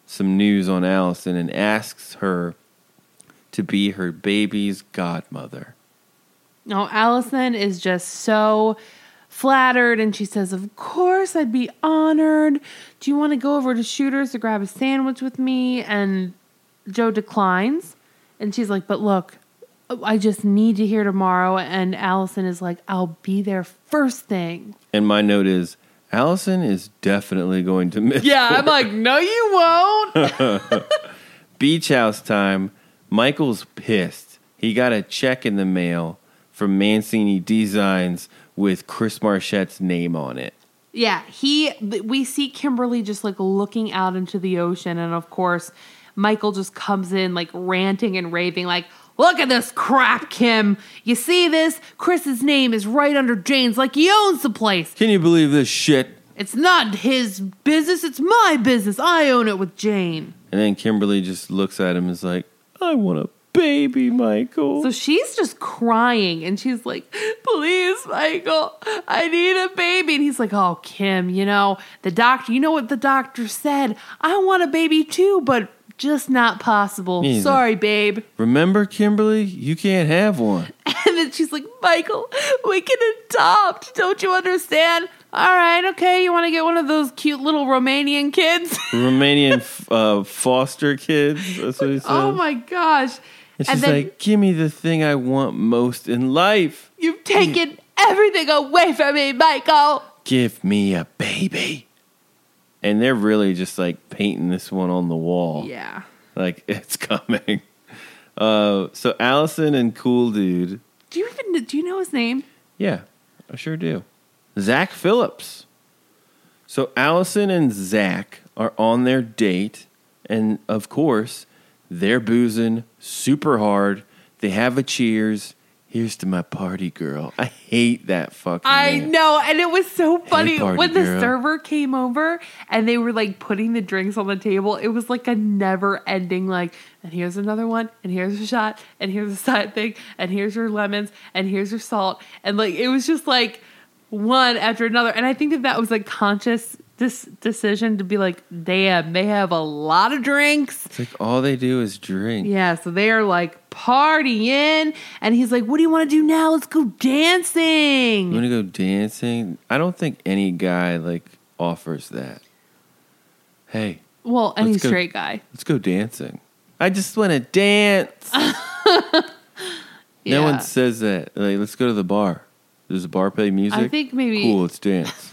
some news on Allison and asks her to be her baby's godmother. No, Allison is just so flattered, and she says, of course, I'd be honored. Do you want to go over to Shooter's to grab a sandwich with me? And Joe declines, and she's like, but look, I just need you here tomorrow. And Allison is like, I'll be there first thing. And my note is, Allison is definitely going to miss Yeah, court. I'm like, no, you won't. Beach house time. Michael's pissed. He got a check in the mail from Mancini Designs with Chris Marchette's name on it. Yeah, we see Kimberly just like looking out into the ocean, and of course, Michael just comes in like ranting and raving, like, look at this crap, Kim. You see this? Chris's name is right under Jane's, like he owns the place. Can you believe this shit? It's not his business, it's my business. I own it with Jane. And then Kimberly just looks at him and is like, I want a baby, Michael. So she's just crying, and she's like, please, Michael, I need a baby. And he's like, oh, Kim, you know what the doctor said? I want a baby too, but just not possible. He's Sorry, babe. Remember, Kimberly? You can't have one. And then she's like, Michael, we can adopt. Don't you understand? All right, okay. You want to get one of those cute little Romanian kids? Romanian foster kids. That's what he said. Oh, my gosh. And she's like, give me the thing I want most in life. You've taken everything away from me, Michael. Give me a baby. And they're really just like painting this one on the wall. Yeah. Like, it's coming. So Allison and Cool Dude. Do you know his name? Yeah, I sure do. Zach Phillips. So Allison and Zach are on their date. And of course, they're boozing super hard. They have a cheers. Here's to my party girl. I hate that fucking name. know, and it was so funny party when the girl. server came over and they were like putting the drinks on the table. It was like a never-ending like, and here's another one, and here's a shot, and here's a side thing, and here's your lemons, and here's your salt, and like it was just like one after another. And I think that was like conscious decision to be like, damn, they have a lot of drinks. It's like all they do is drink. Yeah, so they are like partying, and he's like, what do you want to do now? Let's go dancing. You want to go dancing? I don't think any guy like offers that. Hey, Well, any let's go- straight guy. let's go dancing. I just want to dance. No one says that. Like, let's go to the bar. Does the bar play music? I think maybe Cool, let's dance.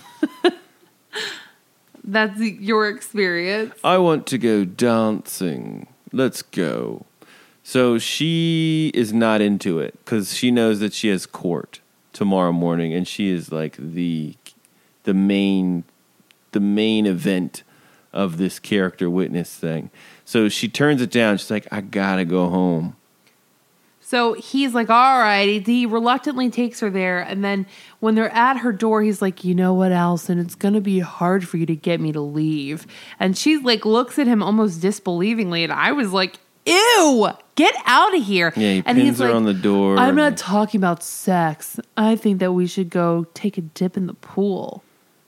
that's your experience. I want to go dancing. Let's go. So she is not into it because she knows that she has court tomorrow morning, and she is like the main event of this character witness thing. So she turns it down. She's like, I gotta go home. So he's like, all right. He reluctantly takes her there. And then when they're at her door, he's like, you know what, Allison? It's going to be hard for you to get me to leave. And she like looks at him almost disbelievingly. And I was like, ew, get out of here. Yeah, he and pins he's her like, on the door. I'm not talking about sex. I think that we should go take a dip in the pool.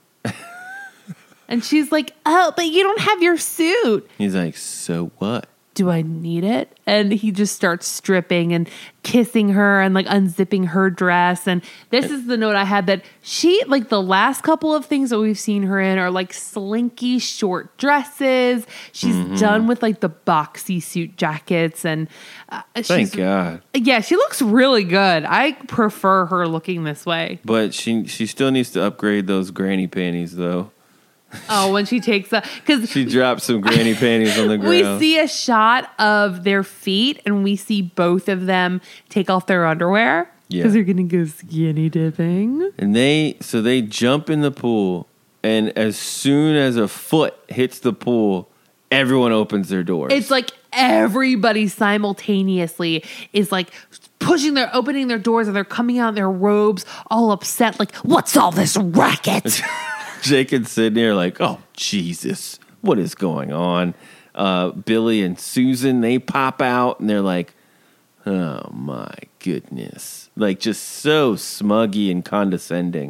And she's like, oh, but you don't have your suit. He's like, so what? Do I need it? And he just starts stripping and kissing her and like unzipping her dress. And this is the note I had, that she, like the last couple of things that we've seen her in are like slinky short dresses. She's done with like the boxy suit jackets. And Thank God. Yeah, she looks really good. I prefer her looking this way. But she still needs to upgrade those granny panties, though. Oh, when she takes because She dropped some granny panties on the ground. we see a shot of their feet, and we see both of them take off their underwear because they're going to go skinny dipping. And they jump in the pool, and as soon as a foot hits the pool, everyone opens their doors. It's like everybody simultaneously is like opening their doors, and they're coming out in their robes, all upset, like, what's all this racket? Jake and Sydney are like, oh, Jesus, what is going on? Billy and Susan, they pop out, and they're like, oh, my goodness. Like, just so smuggy and condescending.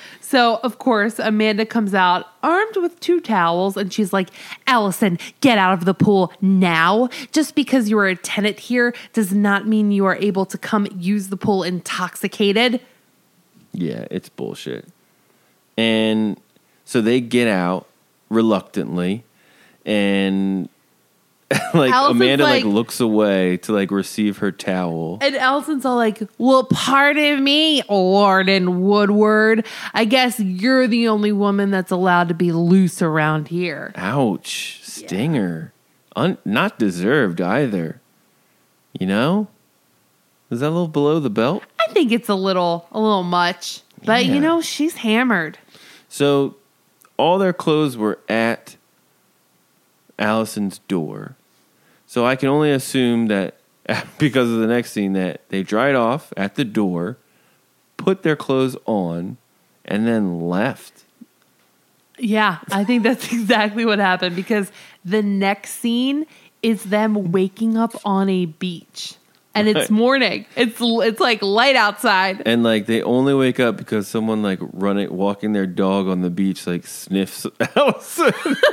So, of course, Amanda comes out armed with 2 towels, and she's like, Allison, get out of the pool now. Just because you are a tenant here does not mean you are able to come use the pool intoxicated. Yeah, it's bullshit. And so they get out reluctantly, and like Allison's Amanda like looks away to like receive her towel. And Allison's all like, well, pardon me, Warden Woodward. I guess you're the only woman that's allowed to be loose around here. Ouch. Stinger. Not deserved either. You know? Is that a little below the belt? I think it's a little much. But, Yeah. you know, she's hammered. So all their clothes were at Allison's door. So I can only assume that because of the next scene that they dried off at the door, put their clothes on, and then left. Yeah, I think that's exactly what happened because the next scene is them waking up on a beach. And it's morning. It's like light outside. And like they only wake up because someone like walking their dog on the beach like sniffs Allison.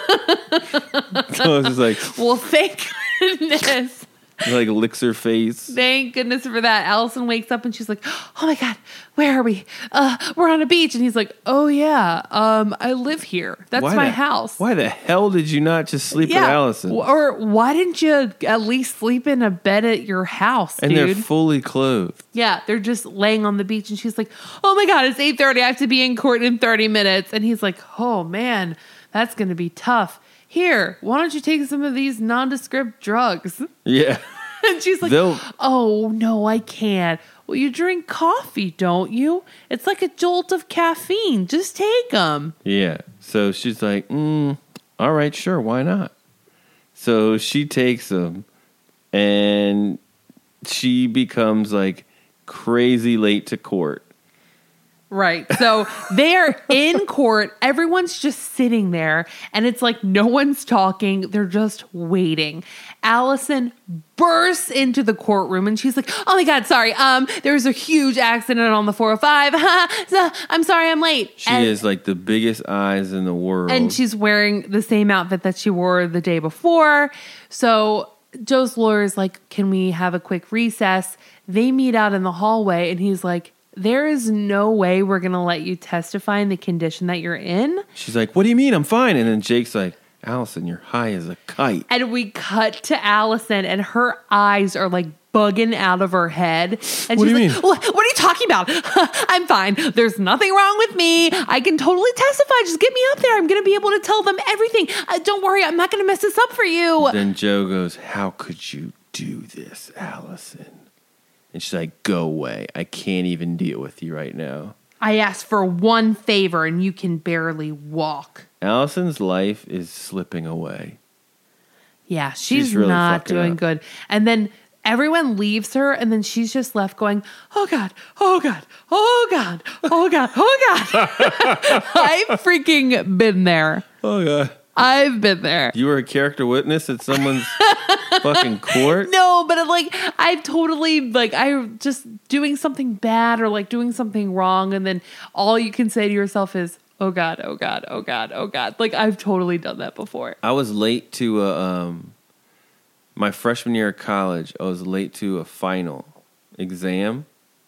So it's just like, Well, thank goodness. like licks her face. Thank goodness for that. Allison wakes up and she's like, oh my God, where are we? We're on a beach. And he's like, oh yeah, I live here. That's my house. Why the hell did you not just sleep with Allison? Or why didn't you at least sleep in a bed at your house, And dude? they're fully clothed. Yeah, they're just laying on the beach. And she's like, oh my God, it's 8:30. I have to be in court in 30 minutes. And he's like, oh man, that's going to be tough. Here, why don't you take some of these nondescript drugs? Yeah. And she's like, oh, no, I can't. Well, you drink coffee, don't you? It's like a jolt of caffeine. Just take them. Yeah. So she's like, all right, sure, why not? So she takes them, and she becomes like crazy late to court. Right. So they're in court. Everyone's just sitting there, and it's like no one's talking. They're just waiting. Allison bursts into the courtroom, and she's like, oh my God, sorry. There was a huge accident on the 405. I'm sorry, I'm late. She is like the biggest eyes in the world. And she's wearing the same outfit that she wore the day before. So Joe's lawyer is like, can we have a quick recess? They meet out in the hallway, and he's like, there is no way we're going to let you testify in the condition that you're in. She's like, what do you mean? I'm fine. And then Jake's like, Allison, you're high as a kite. And we cut to Allison, and her eyes are like bugging out of her head. And What do you she's like, mean? What are you talking about? I'm fine. There's nothing wrong with me. I can totally testify. Just get me up there. I'm going to be able to tell them everything. Don't worry. I'm not going to mess this up for you. Then Joe goes, how could you do this, Allison? And she's like, go away. I can't even deal with you right now. I asked for one favor, and you can barely walk. Allison's life is slipping away. Yeah, she's really not fucking doing up. good. And then everyone leaves her, and then she's just left going, oh God, oh God, oh God, oh God, oh God. I've freaking been there. Oh, God. I've been there. You were a character witness at someone's fucking court? No, but I've totally, I'm just doing something bad or like doing something wrong. And then all you can say to yourself is, oh God, oh God, oh God, oh God. Like I've totally done that before. I was late to my freshman year of college. I was late to a final exam,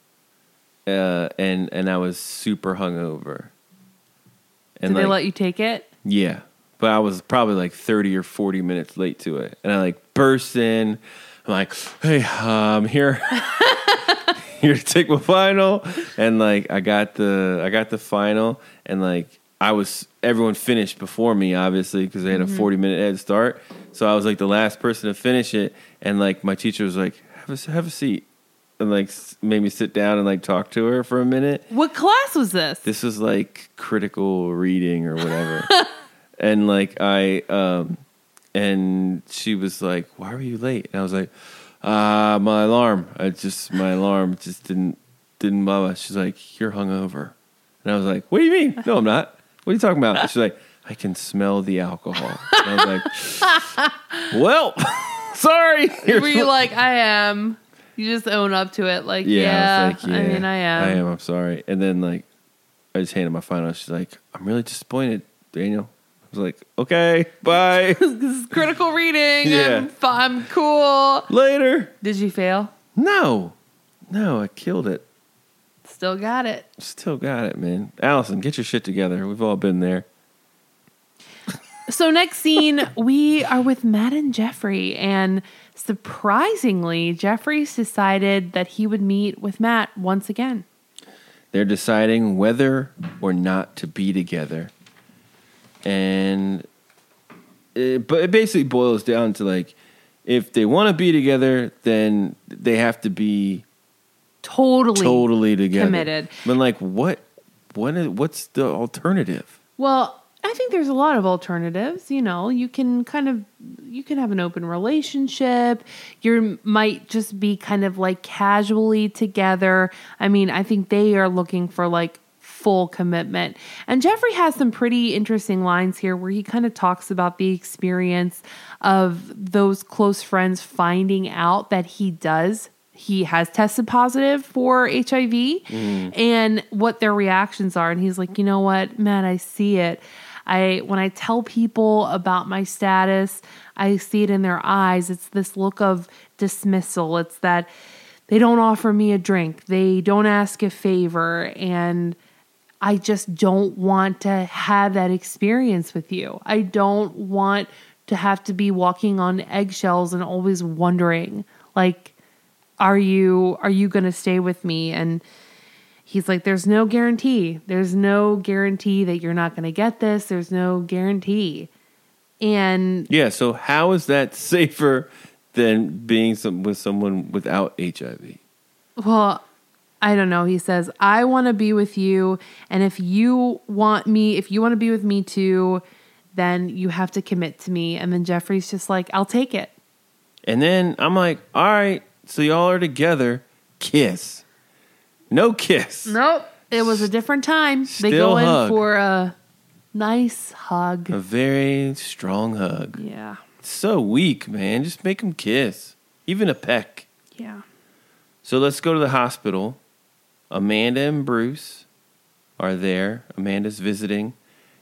and I was super hungover. And Did they let you take it? Yeah, but I was probably like 30 or 40 minutes late to it, and I like burst in. I'm like, "Hey, I'm here, here to take my final," and like I got the final, and like everyone finished before me, obviously, because they had a 40-minute head start. So I was like the last person to finish it, and like my teacher was like, "Have a seat," and like made me sit down and like talk to her for a minute. What class was this? This was like critical reading or whatever. And like and she was like, "Why were you late?" And I was like, my alarm just didn't blah. She's like, "You're hungover." And I was like, "What do you mean? No, I'm not. What are you talking about?" She's like, "I can smell the alcohol." And I was like, "Well, sorry." Were you like, I am? You just own up to it. Like, yeah, I was like, I mean, I am. I'm sorry. And then like I just handed my phone out. She's like, I'm really disappointed, Daniel. I was like, okay, bye. This is critical reading. Yeah. I'm cool. Later. Did you fail? No, I killed it. Still got it. Still got it, man. Allison, get your shit together. We've all been there. So next scene, we are with Matt and Jeffrey, and surprisingly, Jeffrey's decided that he would meet with Matt once again. They're deciding whether or not to be together. And but it basically boils down to like, if they want to be together, then they have to be totally together. Committed. But like, what's the alternative? Well, I think there's a lot of alternatives. You know, you can have an open relationship. You might just be kind of like casually together. I mean, I think they are looking for like full commitment. And Jeffrey has some pretty interesting lines here where he kind of talks about the experience of those close friends finding out that he has tested positive for HIV and what their reactions are. And he's like, you know what, Matt, I see it. When I tell people about my status, I see it in their eyes. It's this look of dismissal. It's that they don't offer me a drink. They don't ask a favor. And I just don't want to have that experience with you. I don't want to have to be walking on eggshells and always wondering, like, are you going to stay with me? And he's like, there's no guarantee. There's no guarantee that you're not going to get this. There's no guarantee. And yeah, so how is that safer than being with someone without HIV? Well, I don't know. He says, I want to be with you. And if you want to be with me too, then you have to commit to me. And then Jeffrey's just like, I'll take it. And then I'm like, all right, so y'all are together. Kiss. No kiss. Nope. It was a different time. Still they go in hug. for a nice hug. A very strong hug. Yeah. It's so weak, man. Just make them kiss. Even a peck. Yeah. So let's go to the hospital. Amanda and Bruce are there. Amanda's visiting.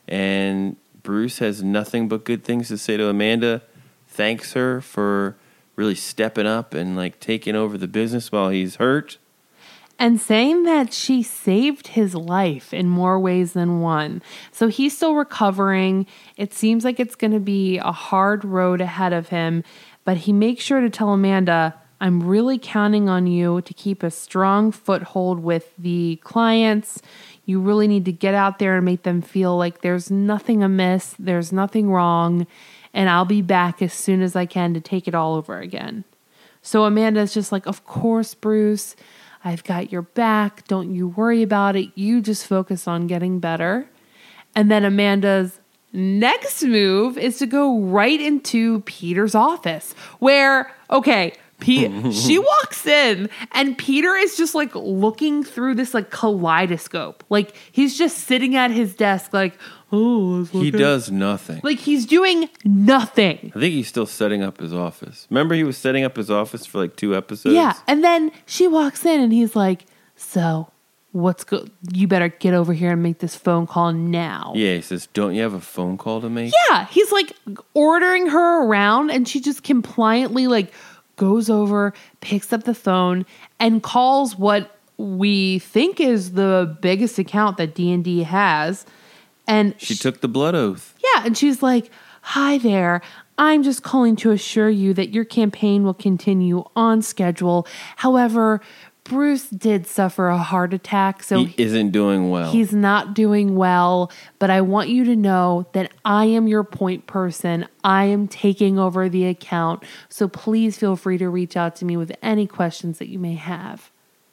And Bruce has nothing but good things to say to Amanda. Thanks her for really stepping up and like taking over the business while he's hurt. And saying that she saved his life in more ways than one. So he's still recovering. It seems like it's going to be a hard road ahead of him. But he makes sure to tell Amanda, I'm really counting on you to keep a strong foothold with the clients. You really need to get out there and make them feel like there's nothing amiss, there's nothing wrong, and I'll be back as soon as I can to take it all over again. So Amanda's just like, of course, Bruce, I've got your back. Don't you worry about it. You just focus on getting better. And then Amanda's next move is to go right into Peter's office where, okay, she walks in and Peter is just like looking through this like kaleidoscope. Like he's just sitting at his desk like, oh, he does nothing. Like he's doing nothing. I think he's still setting up his office. Remember he was setting up his office for like 2 episodes? Yeah. And then she walks in and he's like, so what's good? You better get over here and make this phone call now. Yeah. He says, don't you have a phone call to make? Yeah. He's like ordering her around and she just compliantly like goes over, picks up the phone, and calls what we think is the biggest account that D&D has. And she took the blood oath. Yeah, and she's like, hi there. I'm just calling to assure you that your campaign will continue on schedule. However, Bruce did suffer a heart attack, so he isn't doing well. He's not doing well, but I want you to know that I am your point person. I am taking over the account, so please feel free to reach out to me with any questions that you may have.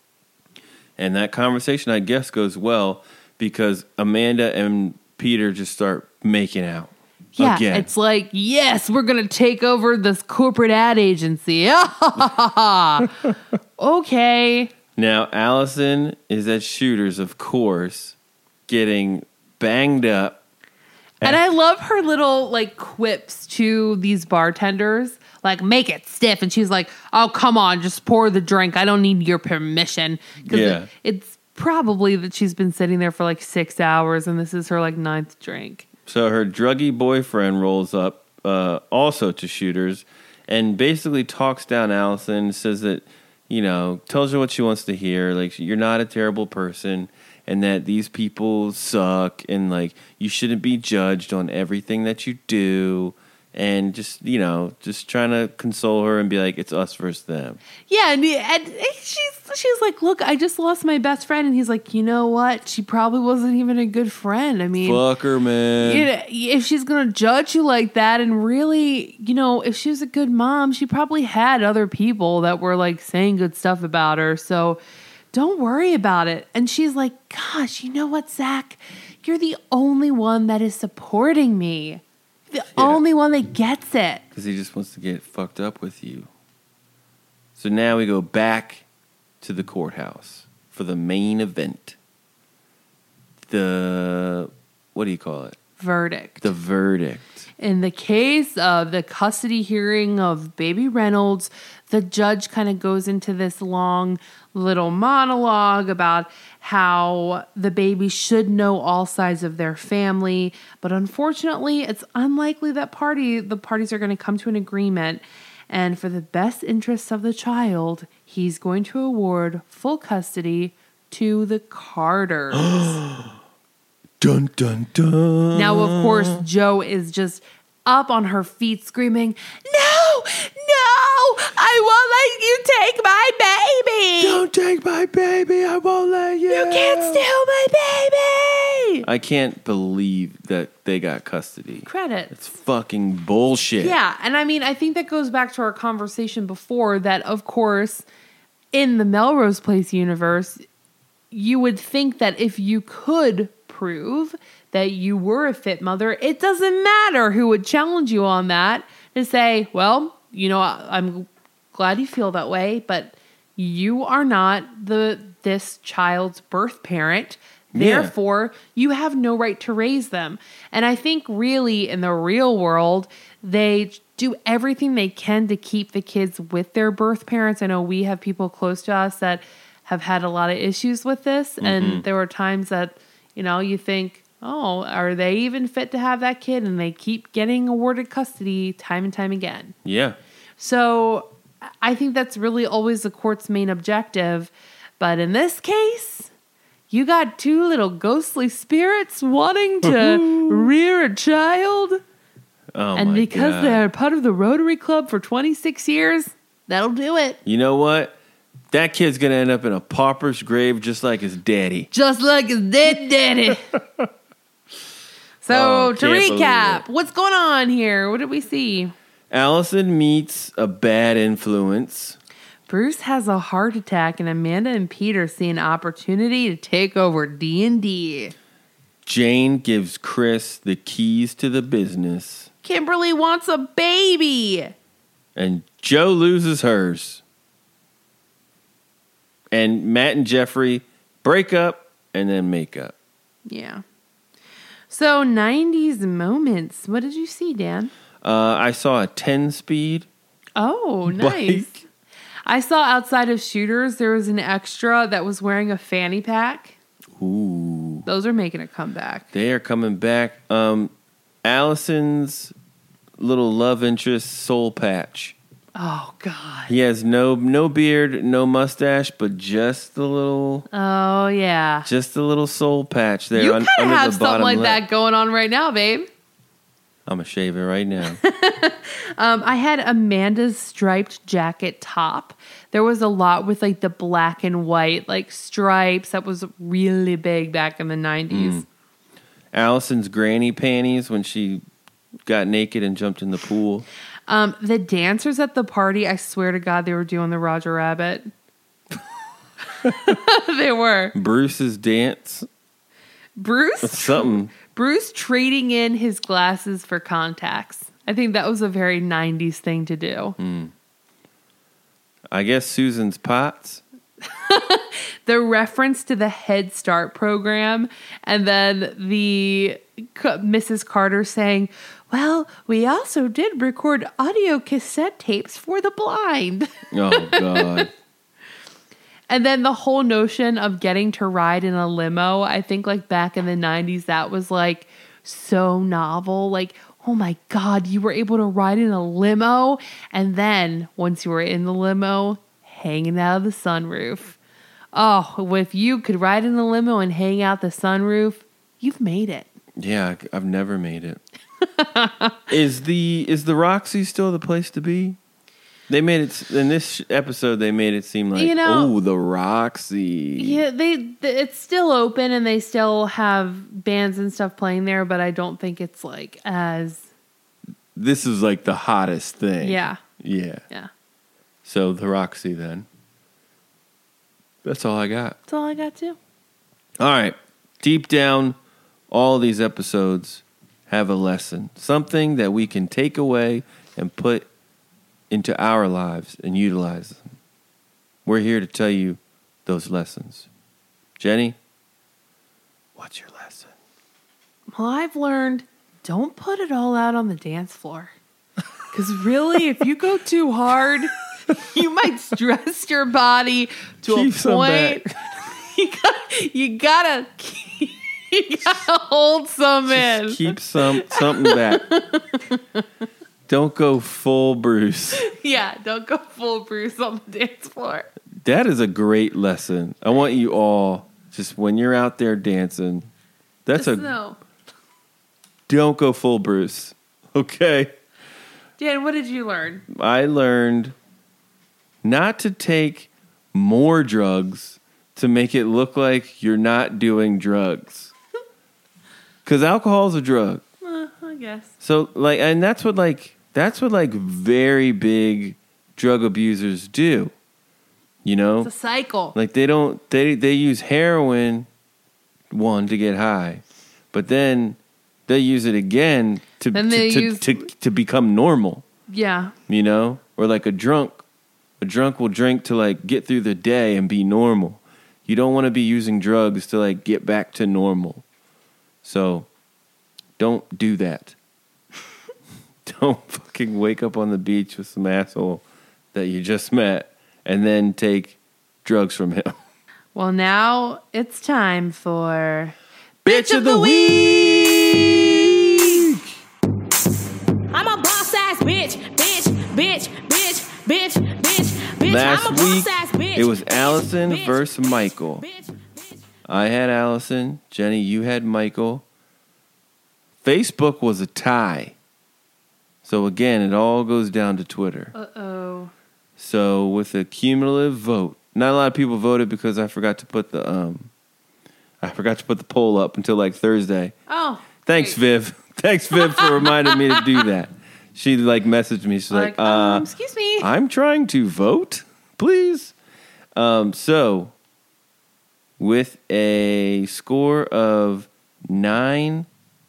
And that conversation, I guess, goes well because Amanda and Peter just start making out. Yeah, again. It's like, yes, we're going to take over this corporate ad agency. Okay. Now, Allison is at Shooters, of course, getting banged up. And I love her little, like, quips to these bartenders. Like, make it stiff. And she's like, oh, come on, just pour the drink. I don't need your permission. Yeah. It's probably that she's been sitting there for like 6 hours and this is her like 9th drink. So her druggy boyfriend rolls up also to Shooters and basically talks down Allison, says that, tells her what she wants to hear. Like, you're not a terrible person and that these people suck and, like, you shouldn't be judged on everything that you do. And just, just trying to console her and be like, it's us versus them. Yeah, and she's like, look, I just lost my best friend. And he's like, you know what? She probably wasn't even a good friend. I mean, fuck her, man. If she's going to judge you like that and really, if she was a good mom, she probably had other people that were like saying good stuff about her. So don't worry about it. And she's like, gosh, you know what, Zach? You're the only one that is supporting me. The only one that gets it. Because he just wants to get fucked up with you. So now we go back to the courthouse for the main event. What do you call it? Verdict. The verdict. In the case of the custody hearing of Baby Reynolds, the judge kind of goes into this long little monologue about how the baby should know all sides of their family. But unfortunately, it's unlikely that the parties are going to come to an agreement. And for the best interests of the child, he's going to award full custody to the Carters. Dun, dun, dun. Now, of course, Jo is just up on her feet screaming, no, I won't let you take my baby. Don't take my baby. I won't let you. You can't steal my baby. I can't believe that they got custody. Credit. It's fucking bullshit. Yeah, and I mean, I think that goes back to our conversation before that, of course, in the Melrose Place universe, you would think that if you could prove that you were a fit mother, it doesn't matter who would challenge you on that to say, well, I'm glad you feel that way, but you are not this child's birth parent. Therefore, you have no right to raise them. And I think really in the real world, they do everything they can to keep the kids with their birth parents. I know we have people close to us that have had a lot of issues with this. Mm-hmm. And there were times that, you think, oh, are they even fit to have that kid? And they keep getting awarded custody time and time again. Yeah. So I think that's really always the court's main objective. But in this case, you got two little ghostly spirits wanting to rear a child. Oh, and my because God. they're part of the Rotary Club for 26 years, that'll do it. You know what? That kid's going to end up in a pauper's grave just like his daddy. Just like his dead daddy. So, to recap, what's going on here? What did we see? Allison meets a bad influence. Bruce has a heart attack, and Amanda and Peter see an opportunity to take over D&D. Jane gives Chris the keys to the business. Kimberly wants a baby. And Jo loses hers. And Matt and Jeffrey break up and then make up. Yeah. So, 90s moments. What did you see, Dan? I saw a 10-speed. Oh, nice. Bike. I saw outside of Shooters, there was an extra that was wearing a fanny pack. Ooh. Those are making a comeback. They are coming back. Allison's little love interest, Soul Patch. Oh, God. He has no beard, no mustache, but just the little... Oh, yeah. Just a little soul patch there. You kind of have the something like lip. that going on right now, babe. I'm going to shave it right now. I had Amanda's striped jacket top. There was a lot with like the black and white like stripes. That was really big back in the 90s. Allison's granny panties when she got naked and jumped in the pool. The dancers at the party, I swear to God, they were doing the Roger Rabbit. They were. Bruce's dance. Something. Bruce trading in his glasses for contacts. I think that was a very 90s thing to do. I guess Susan's pots. The reference to the Head Start program, and then the Mrs. Carter saying, well, we also did record audio cassette tapes for the blind. Oh, God. And then the whole notion of getting to ride in a limo, I think like back in the 90s, that was like so novel. Like, oh my God, you were able to ride in a limo. And then once you were in the limo, hanging out of the sunroof. Oh, if you could ride in the limo and hang out the sunroof, you've made it. Yeah, I've never made it. Is the Roxy still the place to be? They made it in this episode. They made it seem like, the Roxy. Yeah, it's still open and they still have bands and stuff playing there, but I don't think it's like as. This is like the hottest thing. Yeah. Yeah. Yeah. So the Roxy then. That's all I got. That's all I got too. All right. Deep down, all these episodes have a lesson. Something that we can take away and put into our lives and utilize them. We're here to tell you those lessons. Jenny, what's your lesson? Well, I've learned don't put it all out on the dance floor. Because really, if you go too hard, you might stress your body to Keep a point. You gotta hold some in. Keep something back. Don't go full Bruce. Yeah, don't go full Bruce on the dance floor. That is a great lesson. I want you all, just when you're out there dancing, don't go full Bruce. Okay? Dan, what did you learn? I learned not to take more drugs to make it look like you're not doing drugs. Because alcohol's a drug. I guess. So, and that's what very big drug abusers do. You know? It's a cycle. Like they use heroin, to get high, but then they use it again to become normal. Yeah. You know? Or like a drunk will drink to like get through the day and be normal. You don't want to be using drugs to like get back to normal. So don't do that. Don't fucking wake up on the beach with some asshole that you just met and then take drugs from him. Well, now it's time for Bitch of the Week! I'm a boss ass bitch. Last week, it was Allison versus Michael. I had Allison. Jenny, you had Michael. Facebook was a tie. So again, it all goes down to Twitter. Uh-oh. So with a cumulative vote, not a lot of people voted because I forgot to put the poll up until like Thursday. Oh. Thanks, great. Viv. Thanks, Viv, for reminding me to do that. She like messaged me. She's like, excuse me. I'm trying to vote, please. So with a score of 9-8.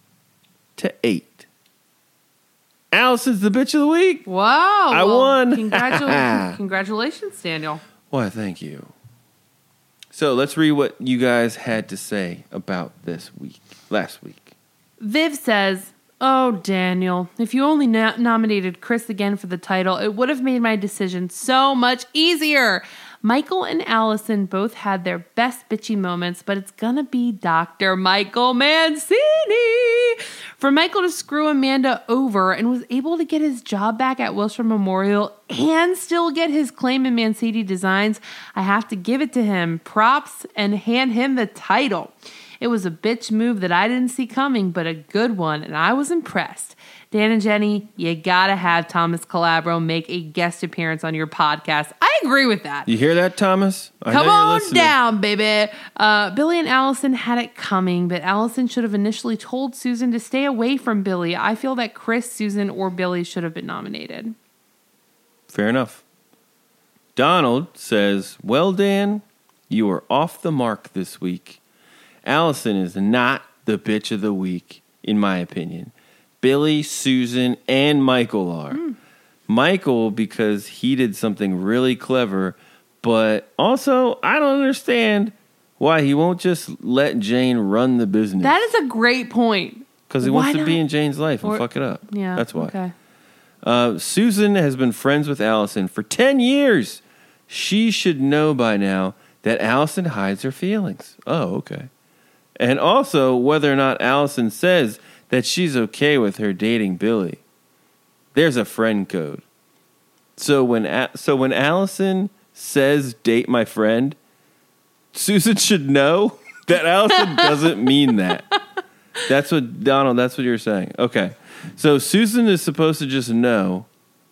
Allison's the bitch of the week. Wow. I won. Congratulations, Daniel. Why, thank you. So let's read what you guys had to say about last week. Viv says, oh, Daniel, if you only nominated Chris again for the title, it would have made my decision so much easier. Michael and Allison both had their best bitchy moments, but it's gonna be Dr. Michael Mancini. For Michael to screw Amanda over and was able to get his job back at Wilshire Memorial and still get his claim in Mancini Designs, I have to give it to him. Props and hand him the title. It was a bitch move that I didn't see coming, but a good one, and I was impressed. Dan and Jenny, you gotta have Thomas Calabro make a guest appearance on your podcast. I agree with that. You hear that, Thomas? Come on down, baby. Billy and Allison had it coming, but Allison should have initially told Susan to stay away from Billy. I feel that Chris, Susan, or Billy should have been nominated. Fair enough. Donald says, well, Dan, you are off the mark this week. Allison is not the bitch of the week, in my opinion. Billy, Susan, and Michael are. Michael, because he did something really clever, but also I don't understand why he won't just let Jane run the business. That is a great point. Because he wants to be in Jane's life and fuck it up. Yeah, that's why. Okay. Susan has been friends with Allison for 10 years. She should know by now that Allison hides her feelings. Oh, okay. And also whether or not Allison says that she's okay with her dating Billy. There's a friend code. So when Allison says date my friend, Susan should know that Allison doesn't mean that. That's what, Donald, that's what you're saying. Okay. So Susan is supposed to just know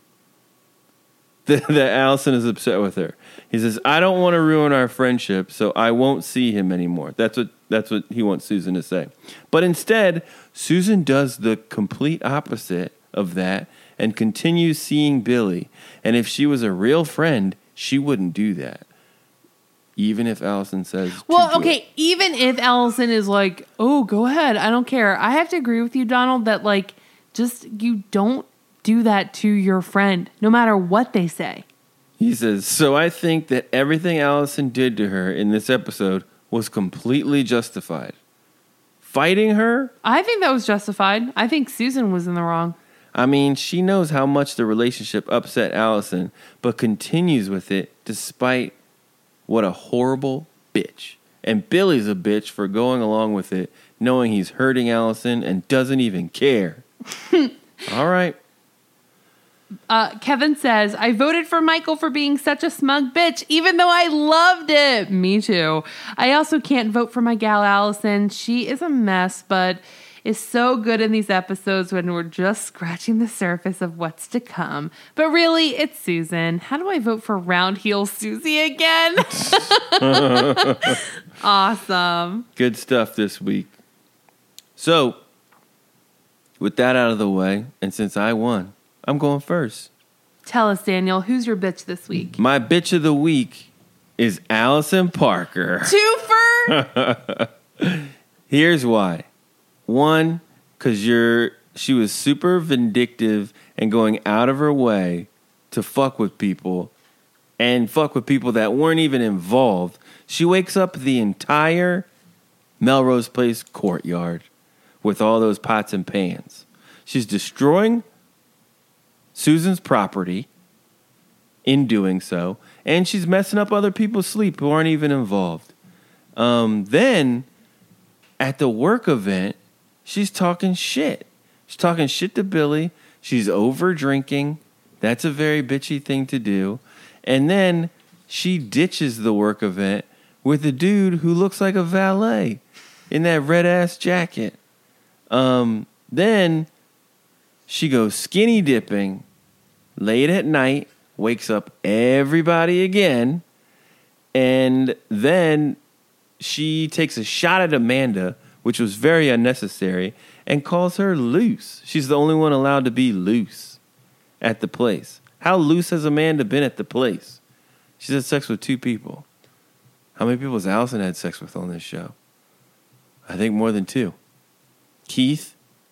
that Allison is upset with her. He says, I don't want to ruin our friendship, so I won't see him anymore. That's what he wants Susan to say. But instead, Susan does the complete opposite of that and continues seeing Billy. And if she was a real friend, she wouldn't do that. Even if Allison says, well, okay, even if Allison is like, oh, go ahead, I don't care. I have to agree with you, Donald, that like, just you don't do that to your friend, no matter what they say. He says, so I think that everything Allison did to her in this episode was completely justified. Fighting her? I think that was justified. I think Susan was in the wrong. I mean, she knows how much the relationship upset Allison, but continues with it despite what a horrible bitch. And Billy's a bitch for going along with it, knowing he's hurting Allison and doesn't even care. All right. Kevin says, I voted for Michael for being such a smug bitch, even though I loved it. Me too. I also can't vote for my gal Allison. She is a mess, but is so good in these episodes when we're just scratching the surface of what's to come. But really, it's Susan. How do I vote for Round Heel Susie again? Awesome. Good stuff this week. So, with that out of the way, and since I won, I'm going first. Tell us, Daniel, who's your bitch this week? My bitch of the week is Allison Parker. Twofer? Here's why. One, because she was super vindictive and going out of her way to fuck with people and fuck with people that weren't even involved. She wakes up the entire Melrose Place courtyard with all those pots and pans. She's destroying Susan's property in doing so, and she's messing up other people's sleep who aren't even involved. Then, at the work event, she's talking shit. She's talking shit to Billy. She's over drinking. That's a very bitchy thing to do. And then she ditches the work event with a dude who looks like a valet in that red-ass jacket. Then she goes skinny dipping late at night, wakes up everybody again, and then she takes a shot at Amanda, which was very unnecessary, and calls her loose. She's the only one allowed to be loose at the place. How loose has Amanda been at the place? She's had sex with 2 people. How many people has Allison had sex with on this show? I think more than 2. Keith,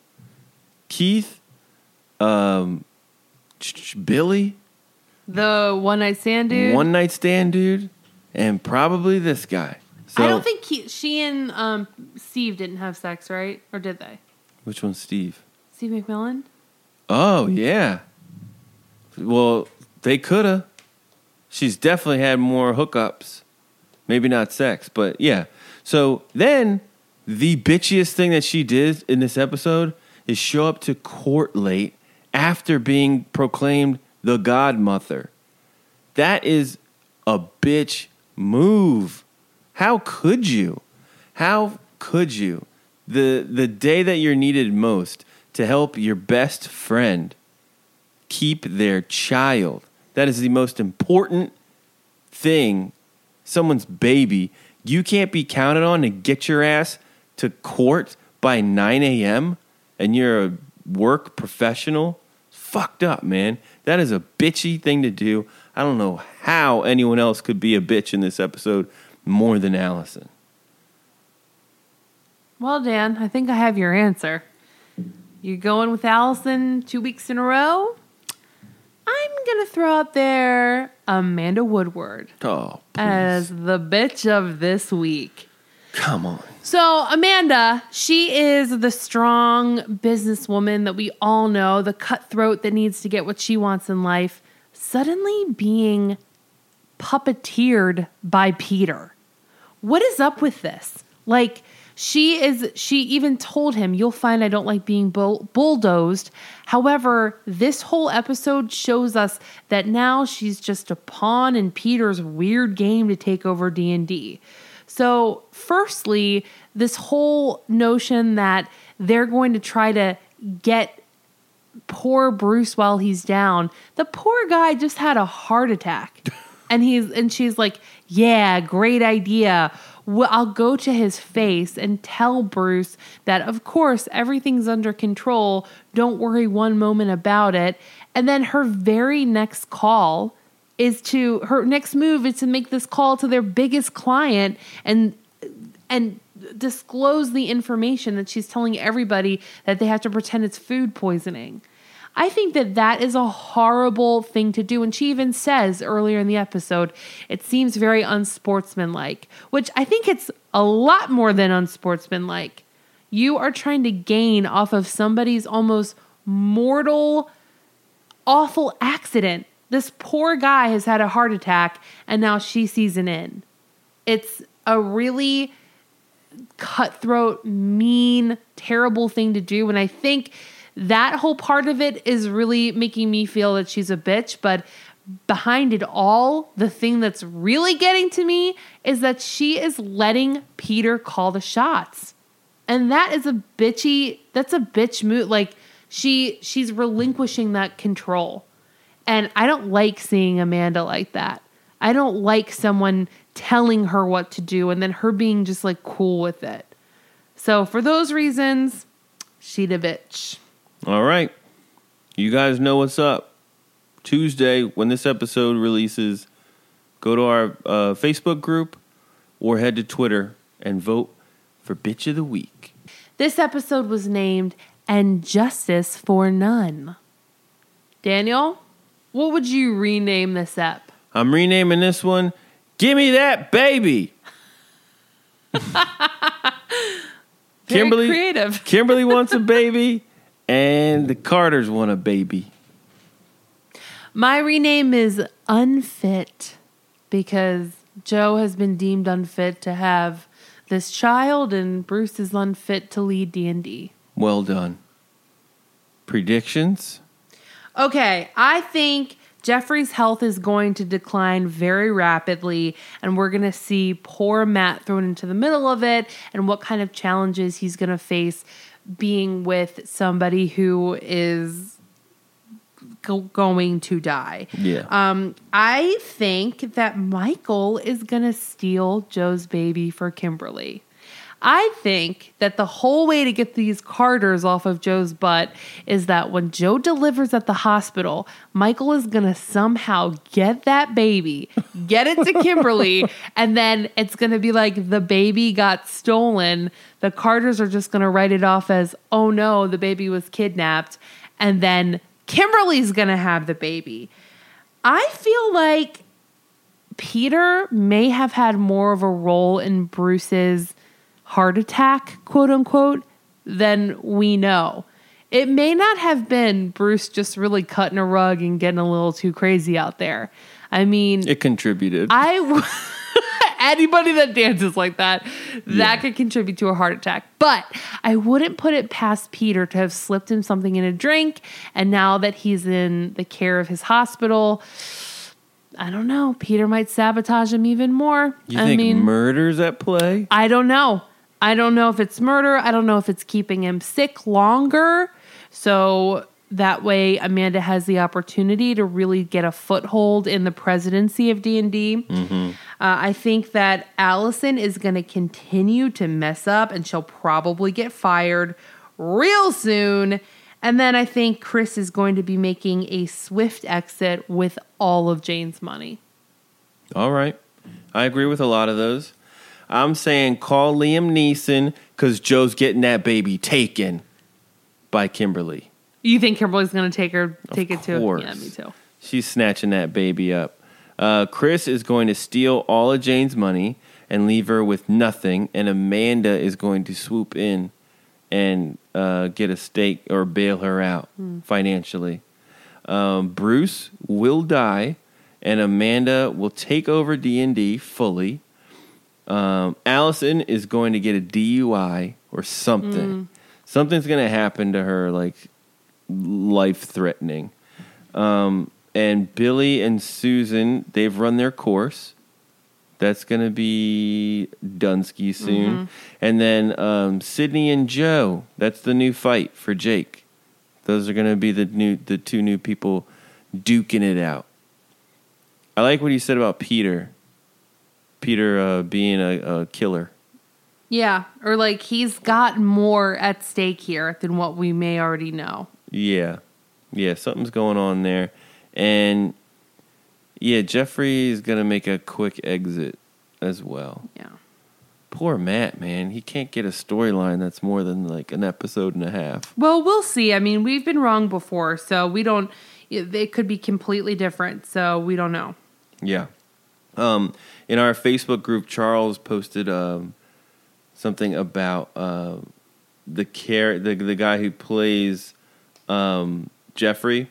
Billy, the one-night stand dude, and probably this guy. So, I don't think she and Steve didn't have sex, right? Or did they? Which one's Steve? Steve McMillan? Oh, yeah. Well, they could have. She's definitely had more hookups. Maybe not sex, but yeah. So then the bitchiest thing that she did in this episode is show up to court late after being proclaimed the godmother. That is a bitch move. How could you? How could you? The day that you're needed most to help your best friend keep their child. That is the most important thing. Someone's baby. You can't be counted on to get your ass to court by 9 a.m. and you're a work professional. Fucked up, man. That is a bitchy thing to do. I don't know how anyone else could be a bitch in this episode more than Allison. Well, Dan, I think I have your answer. You going with Allison 2 weeks in a row? I'm going to throw out there Amanda Woodward as the bitch of this week. Come on. So Amanda, she is the strong businesswoman that we all know, the cutthroat that needs to get what she wants in life, suddenly being puppeteered by Peter. What is up with this? Like, she even told him, you'll find I don't like being bulldozed. However, this whole episode shows us that now she's just a pawn in Peter's weird game to take over D&D. So, firstly, this whole notion that they're going to try to get poor Bruce while he's down. The poor guy just had a heart attack. And she's like, yeah, great idea. Well, I'll go to his face and tell Bruce that, of course, everything's under control. Don't worry one moment about it. And then her very next call her next move is to make this call to their biggest client and disclose the information that she's telling everybody that they have to pretend it's food poisoning. I think that is a horrible thing to do. And she even says earlier in the episode, it seems very unsportsmanlike, which I think it's a lot more than unsportsmanlike. You are trying to gain off of somebody's almost mortal, awful accident. This poor guy has had a heart attack and now she sees an end. It's a really cutthroat, mean, terrible thing to do. And I think that whole part of it is really making me feel that she's a bitch. But behind it all, the thing that's really getting to me is that she is letting Peter call the shots. And that's a bitch move. Like she's relinquishing that control. And I don't like seeing Amanda like that. I don't like someone telling her what to do and then her being just like cool with it. So for those reasons, she the bitch. All right. You guys know what's up. Tuesday, when this episode releases, go to our Facebook group or head to Twitter and vote for Bitch of the Week. This episode was named And Justice for None. Daniel, what would you rename this ep? I'm renaming this one, Gimme That Baby. Very creative. Kimberly wants a baby, and the Carters want a baby. My rename is Unfit because Joe has been deemed unfit to have this child, and Bruce is unfit to lead D&D. Well done. Predictions? Okay, I think Jeffrey's health is going to decline very rapidly, and we're going to see poor Matt thrown into the middle of it and what kind of challenges he's going to face being with somebody who is going to die. Yeah. I think that Michael is going to steal Joe's baby for Kimberly. I think that the whole way to get these Carters off of Joe's butt is that when Joe delivers at the hospital, Michael is going to somehow get that baby, get it to Kimberly, and then it's going to be like the baby got stolen. The Carters are just going to write it off as, oh no, the baby was kidnapped. And then Kimberly's going to have the baby. I feel like Peter may have had more of a role in Bruce's heart attack, quote unquote, than we know. It may not have been Bruce just really cutting a rug and getting a little too crazy out there. I mean, it contributed. Anybody that dances like that could contribute to a heart attack. But I wouldn't put it past Peter to have slipped him something in a drink. And now that he's in the care of his hospital, I don't know. Peter might sabotage him even more. You think murder's at play? I don't know. I don't know if it's murder. I don't know if it's keeping him sick longer. So that way Amanda has the opportunity to really get a foothold in the presidency of D&D. Mm-hmm. I think that Allison is going to continue to mess up and she'll probably get fired real soon. And then I think Chris is going to be making a swift exit with all of Jane's money. All right. I agree with a lot of those. I'm saying call Liam Neeson because Joe's getting that baby taken by Kimberly. You think Kimberly's going to take it too? Of course. Yeah, me too. She's snatching that baby up. Chris is going to steal all of Jane's money and leave her with nothing. And Amanda is going to swoop in and get a stake or bail her out financially. Bruce will die, and Amanda will take over D&D fully. Allison is going to get a DUI or something. Something's going to happen to her, like life-threatening. And Billy and Susan, they've run their course. That's going to be Dunsky soon. And then Sydney and Joe, that's the new fight for Jake. Those are going to be the two new people duking it out. I like what you said about Peter. Peter being a killer. Yeah, or like he's got more at stake here than what we may already know. Yeah, something's going on there. And yeah, Jeffrey is going to make a quick exit as well. Yeah. Poor Matt, man. He can't get a storyline that's more than like an episode and a half. Well, we'll see. I mean, we've been wrong before, so we don't... It could be completely different, so we don't know. Yeah. In our Facebook group, Charles posted something about the guy who plays Jeffrey,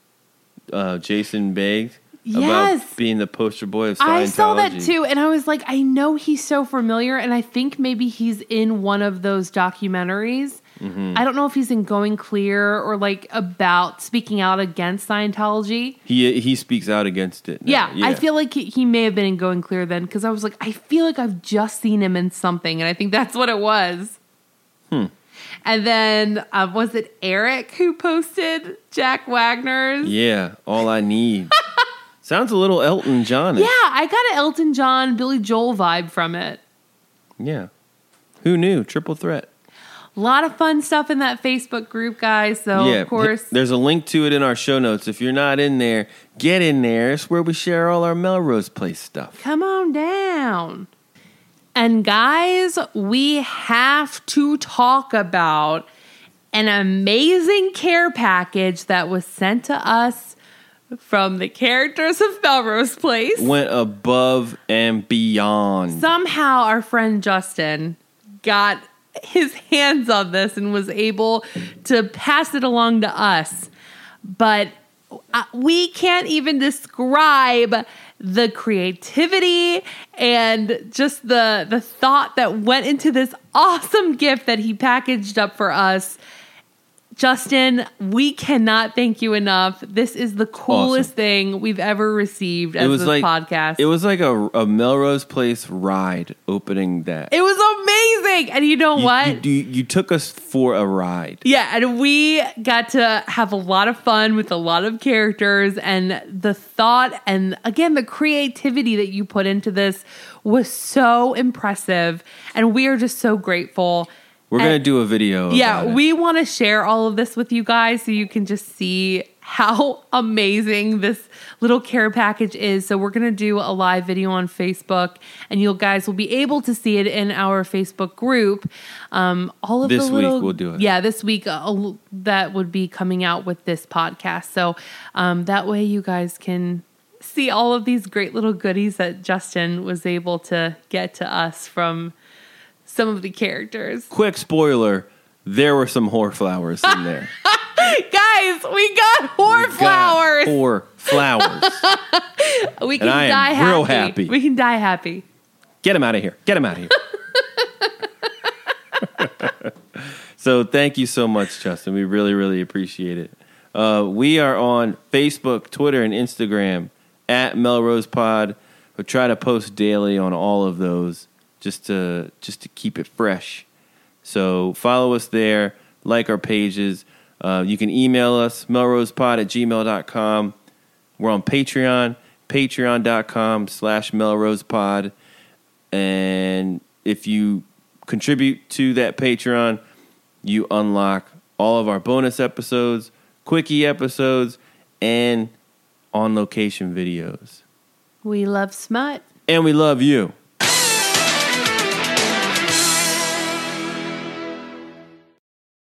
Jason Begg. Yes. About being the poster boy of Scientology. I saw that too, and I was like, I know he's so familiar, and I think maybe he's in one of those documentaries. I don't know if he's in Going Clear or like about speaking out against Scientology. He speaks out against it now. Yeah, I feel like he may have been in Going Clear then, because I was like, I feel like I've just seen him in something, and I think that's what it was. And then, was it Eric who posted Jack Wagner's? Yeah, All I Need. Sounds a little Elton John-ish. Yeah, I got an Elton John, Billy Joel vibe from it. Yeah. Who knew? Triple threat. A lot of fun stuff in that Facebook group, guys. So, yeah, of course. There's a link to it in our show notes. If you're not in there, get in there. It's where we share all our Melrose Place stuff. Come on down. And guys, we have to talk about an amazing care package that was sent to us from the characters of Melrose Place. Went above and beyond. Somehow our friend Justin got his hands on this and was able to pass it along to us. But we can't even describe the creativity and just the thought that went into this awesome gift that he packaged up for us. Justin, we cannot thank you enough. This is the coolest thing we've ever received as this podcast. It was like a Melrose Place ride opening that. It was amazing. And you know what? You took us for a ride. Yeah, and we got to have a lot of fun with a lot of characters, and the thought and, again, the creativity that you put into this was so impressive, and we are just so grateful. We're going to do a video about it. We want to share all of this with you guys so you can just see how amazing this little care package is. So we're going to do a live video on Facebook, and you guys will be able to see it in our Facebook group. This week we'll do it. Yeah, this week that would be coming out with this podcast. So that way you guys can see all of these great little goodies that Justin was able to get to us from some of the characters. Quick spoiler, there were some whore flowers in there. Guys, we got whore flowers. Whore flowers. We can die happy. Real happy. We can die happy. Get him out of here. Get him out of here. So thank you so much, Justin. We really, really appreciate it. We are on Facebook, Twitter, and Instagram at Melrose Pod. We'll try to post daily on all of those. Just to keep it fresh. So follow us there, like our pages. You can email us, melrosepod@gmail.com. We're on Patreon, patreon.com/melrosepod. And if you contribute to that Patreon, you unlock all of our bonus episodes, quickie episodes, and on-location videos. We love smut. And we love you.